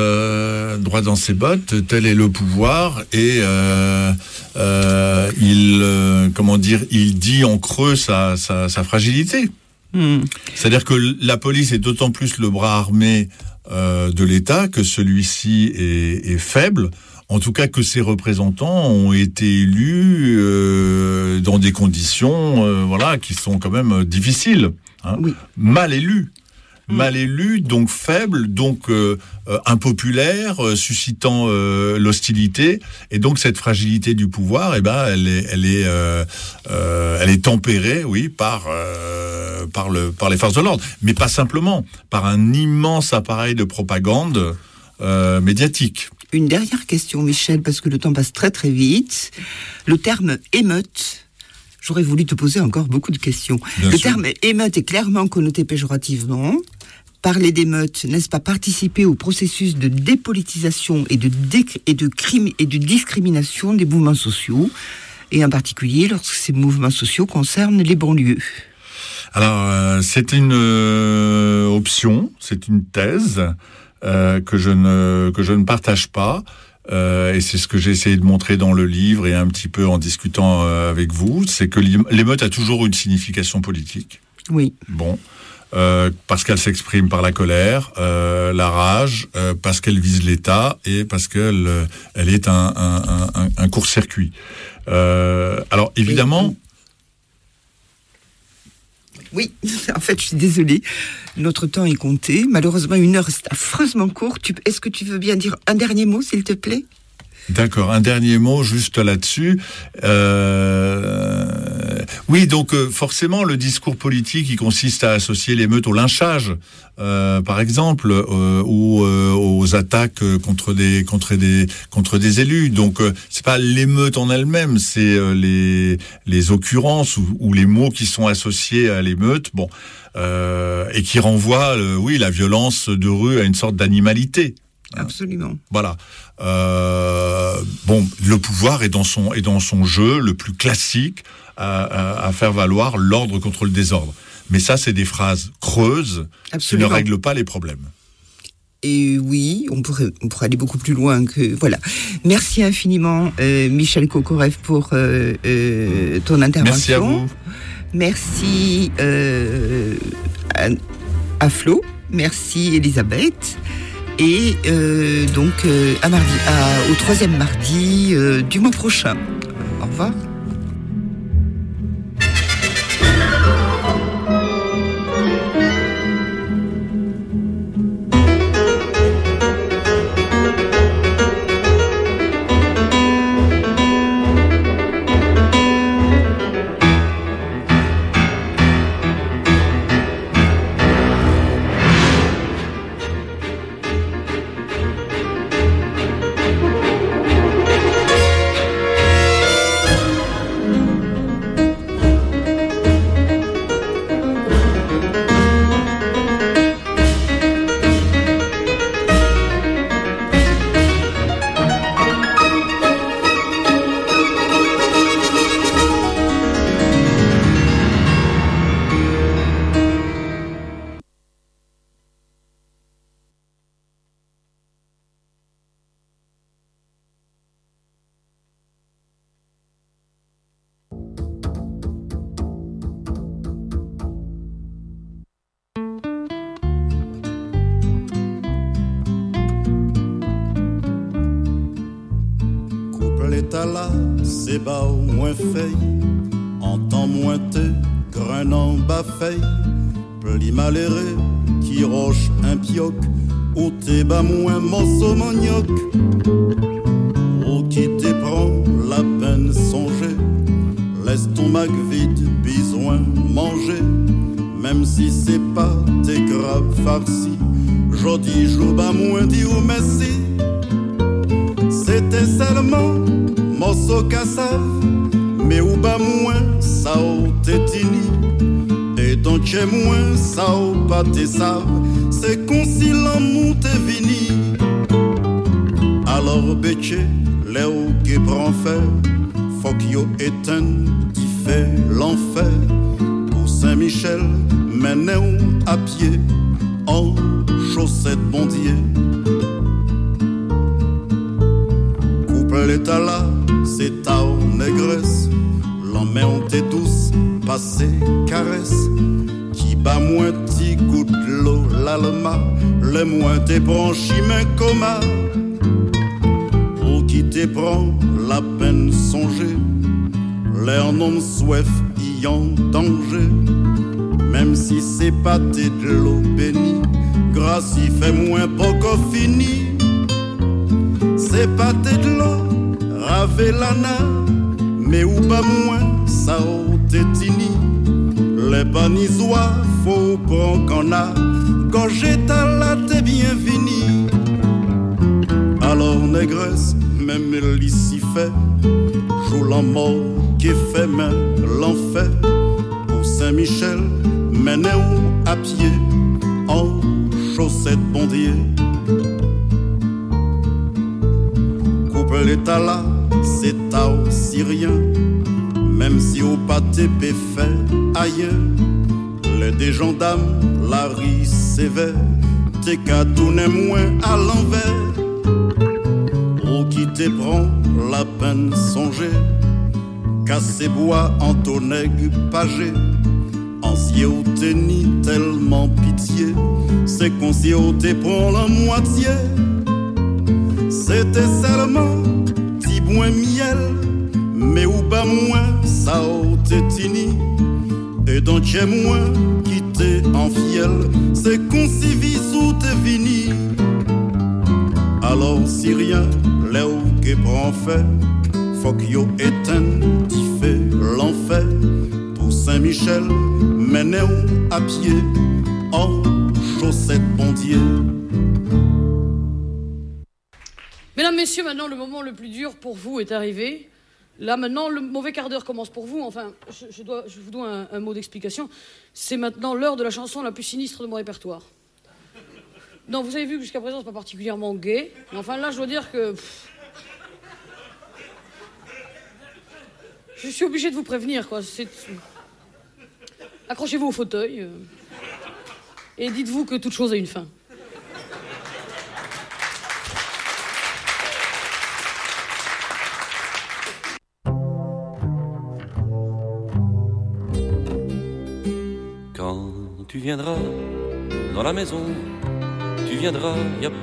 euh, droit dans ses bottes, tel est le pouvoir, et euh, euh, il, euh, comment dire, il dit en creux sa, sa, sa fragilité. Mmh. C'est-à-dire que la police est d'autant plus le bras armé euh, de l'État que celui-ci est, est faible. En tout cas, que ses représentants ont été élus euh, dans des conditions, euh, voilà, qui sont quand même difficiles, hein. Oui. Mal élus, mmh. mal élus, donc faibles, donc euh, euh, impopulaires, euh, suscitant euh, l'hostilité, et donc cette fragilité du pouvoir, eh ben, elle est, elle est, euh, euh, elle est tempérée, oui, par euh, par le par les forces de l'ordre, mais pas simplement, par un immense appareil de propagande euh, médiatique.
Une dernière question, Michel, parce que le temps passe très très vite. Le terme émeute, j'aurais voulu te poser encore beaucoup de questions. Bien le sûr. Terme émeute est clairement connoté péjorativement. Parler d'émeute, n'est-ce pas participer au processus de dépolitisation et de, dé- et de, crime- et de discrimination des mouvements sociaux, et en particulier lorsque ces mouvements sociaux concernent les banlieues ?
Alors, euh, c'est une euh, option, c'est une thèse. Euh, que je ne que je ne partage pas, euh, et c'est ce que j'ai essayé de montrer dans le livre et un petit peu en discutant euh, avec vous, c'est que l'émeute a toujours une signification politique. Oui. Bon, euh, parce qu'elle s'exprime par la colère, euh, la rage, euh, parce qu'elle vise l'État et parce qu'elle euh, elle est un un, un, un court-circuit. Euh, alors évidemment.
Oui. Oui, en fait, je suis désolée. Notre temps est compté. Malheureusement, une heure est affreusement courte. Tu, est-ce que tu veux bien dire un dernier mot, s'il te plaît ?
D'accord, un dernier mot juste là-dessus. Euh... Oui, donc euh, forcément, le discours politique, il consiste à associer l'émeute au lynchage, euh, par exemple, euh, ou euh, aux attaques contre des contre des contre des élus. Donc, euh, c'est pas l'émeute en elle-même, c'est euh, les les occurrences ou, ou les mots qui sont associés à l'émeute. Bon, euh, et qui renvoient, euh, oui, la violence de rue à une sorte d'animalité.
Absolument.
Voilà. Euh, bon, le pouvoir est dans son est dans son jeu le plus classique à, à, à faire valoir l'ordre contre le désordre. Mais ça, c'est des phrases creuses. Absolument. Qui ne règlent pas les problèmes.
Et oui, on pourrait on pourrait aller beaucoup plus loin que voilà. Merci infiniment, euh, Michel Kokorev, pour euh, euh, ton intervention.
Merci à vous.
Merci euh, à, à Flo. Merci Elisabeth. Et euh, donc euh, à mardi, à, au troisième mardi euh, du mois prochain. Au revoir.
là, c'est bas au moins feuille, entend moins te, grenant bas feuille, pli malheureux qui roche un pioc, ou te bas moins morceau manioc, ou qui te prend la peine songer, l'estomac vide, besoin manger, même si c'est pas des graves farcis. Jodi jour bas moins dit ou merci. C'était seulement morceau cassave, mais ou bas moins ça ou tétini. Et donc chez moins ça ou pas te savent. C'est qu'on si l'amour te vini. Alors béché, léo qui prend fer, faut qu'il y ait éteint qui fait l'enfer. Pour Saint-Michel, menez-vous à pied, en chaussettes bondier. Coupe l'état là, c'est ta négresse. L'emmène t'es douce, passé caresse. Qui bat moins ti goutte l'eau, l'alma. Le moins t'es branchi, mais coma. Pour qui t'es prend la peine songer. L'air non soif, y en danger. Même si c'est pas t'es de l'eau bénie. Grâce y fait moins poco fini. C'est pas t'es de l'eau, rave lana. Mais ou pas moins, ça ou tétini. Les banisois, faut prendre qu'on a. Quand j'étais là, t'es bien fini. Alors négresse, même l'ici fait. Joue la mort qui fait main l'enfer. Pour Saint-Michel, menez-vous à pied, en chaussettes bondier. Coupe l'état là, c'est ta aussi rien. Même si au pâté peut faire ailleurs. Les des gendarmes, la rie sévère. T'es qu'à tourner moins à l'envers. Ou qui te prend la peine songer. Casser bois en tonègue pagé. Ancien ou t'es ni tellement pitié. C'est qu'on s'y ou te prend la moitié. C'était seulement petit boin miel. Mais ou pas moins ça ou t'es tini. Et donc chez moi qui t'es en fiel. C'est qu'on s'y vit sous t'es vini. Alors si rien l'eau qui prend fait. Faut qu'il y ait éteint qui fait l'enfer. Pour Saint-Michel, menez-vous à pied, en chaussettes bondier.
Mesdames, messieurs, maintenant le moment le plus dur pour vous est arrivé. Là maintenant le mauvais quart d'heure commence pour vous. Enfin, je, je, dois, je vous dois un, un mot d'explication. C'est maintenant l'heure de la chanson la plus sinistre de mon répertoire. Non, vous avez vu que jusqu'à présent c'est pas particulièrement gay. Mais enfin là je dois dire que... Pff, je suis obligé de vous prévenir, quoi. C'est... Accrochez-vous au fauteuil euh, et dites-vous que toute chose a une fin.
Quand tu viendras dans la maison, tu viendras, y a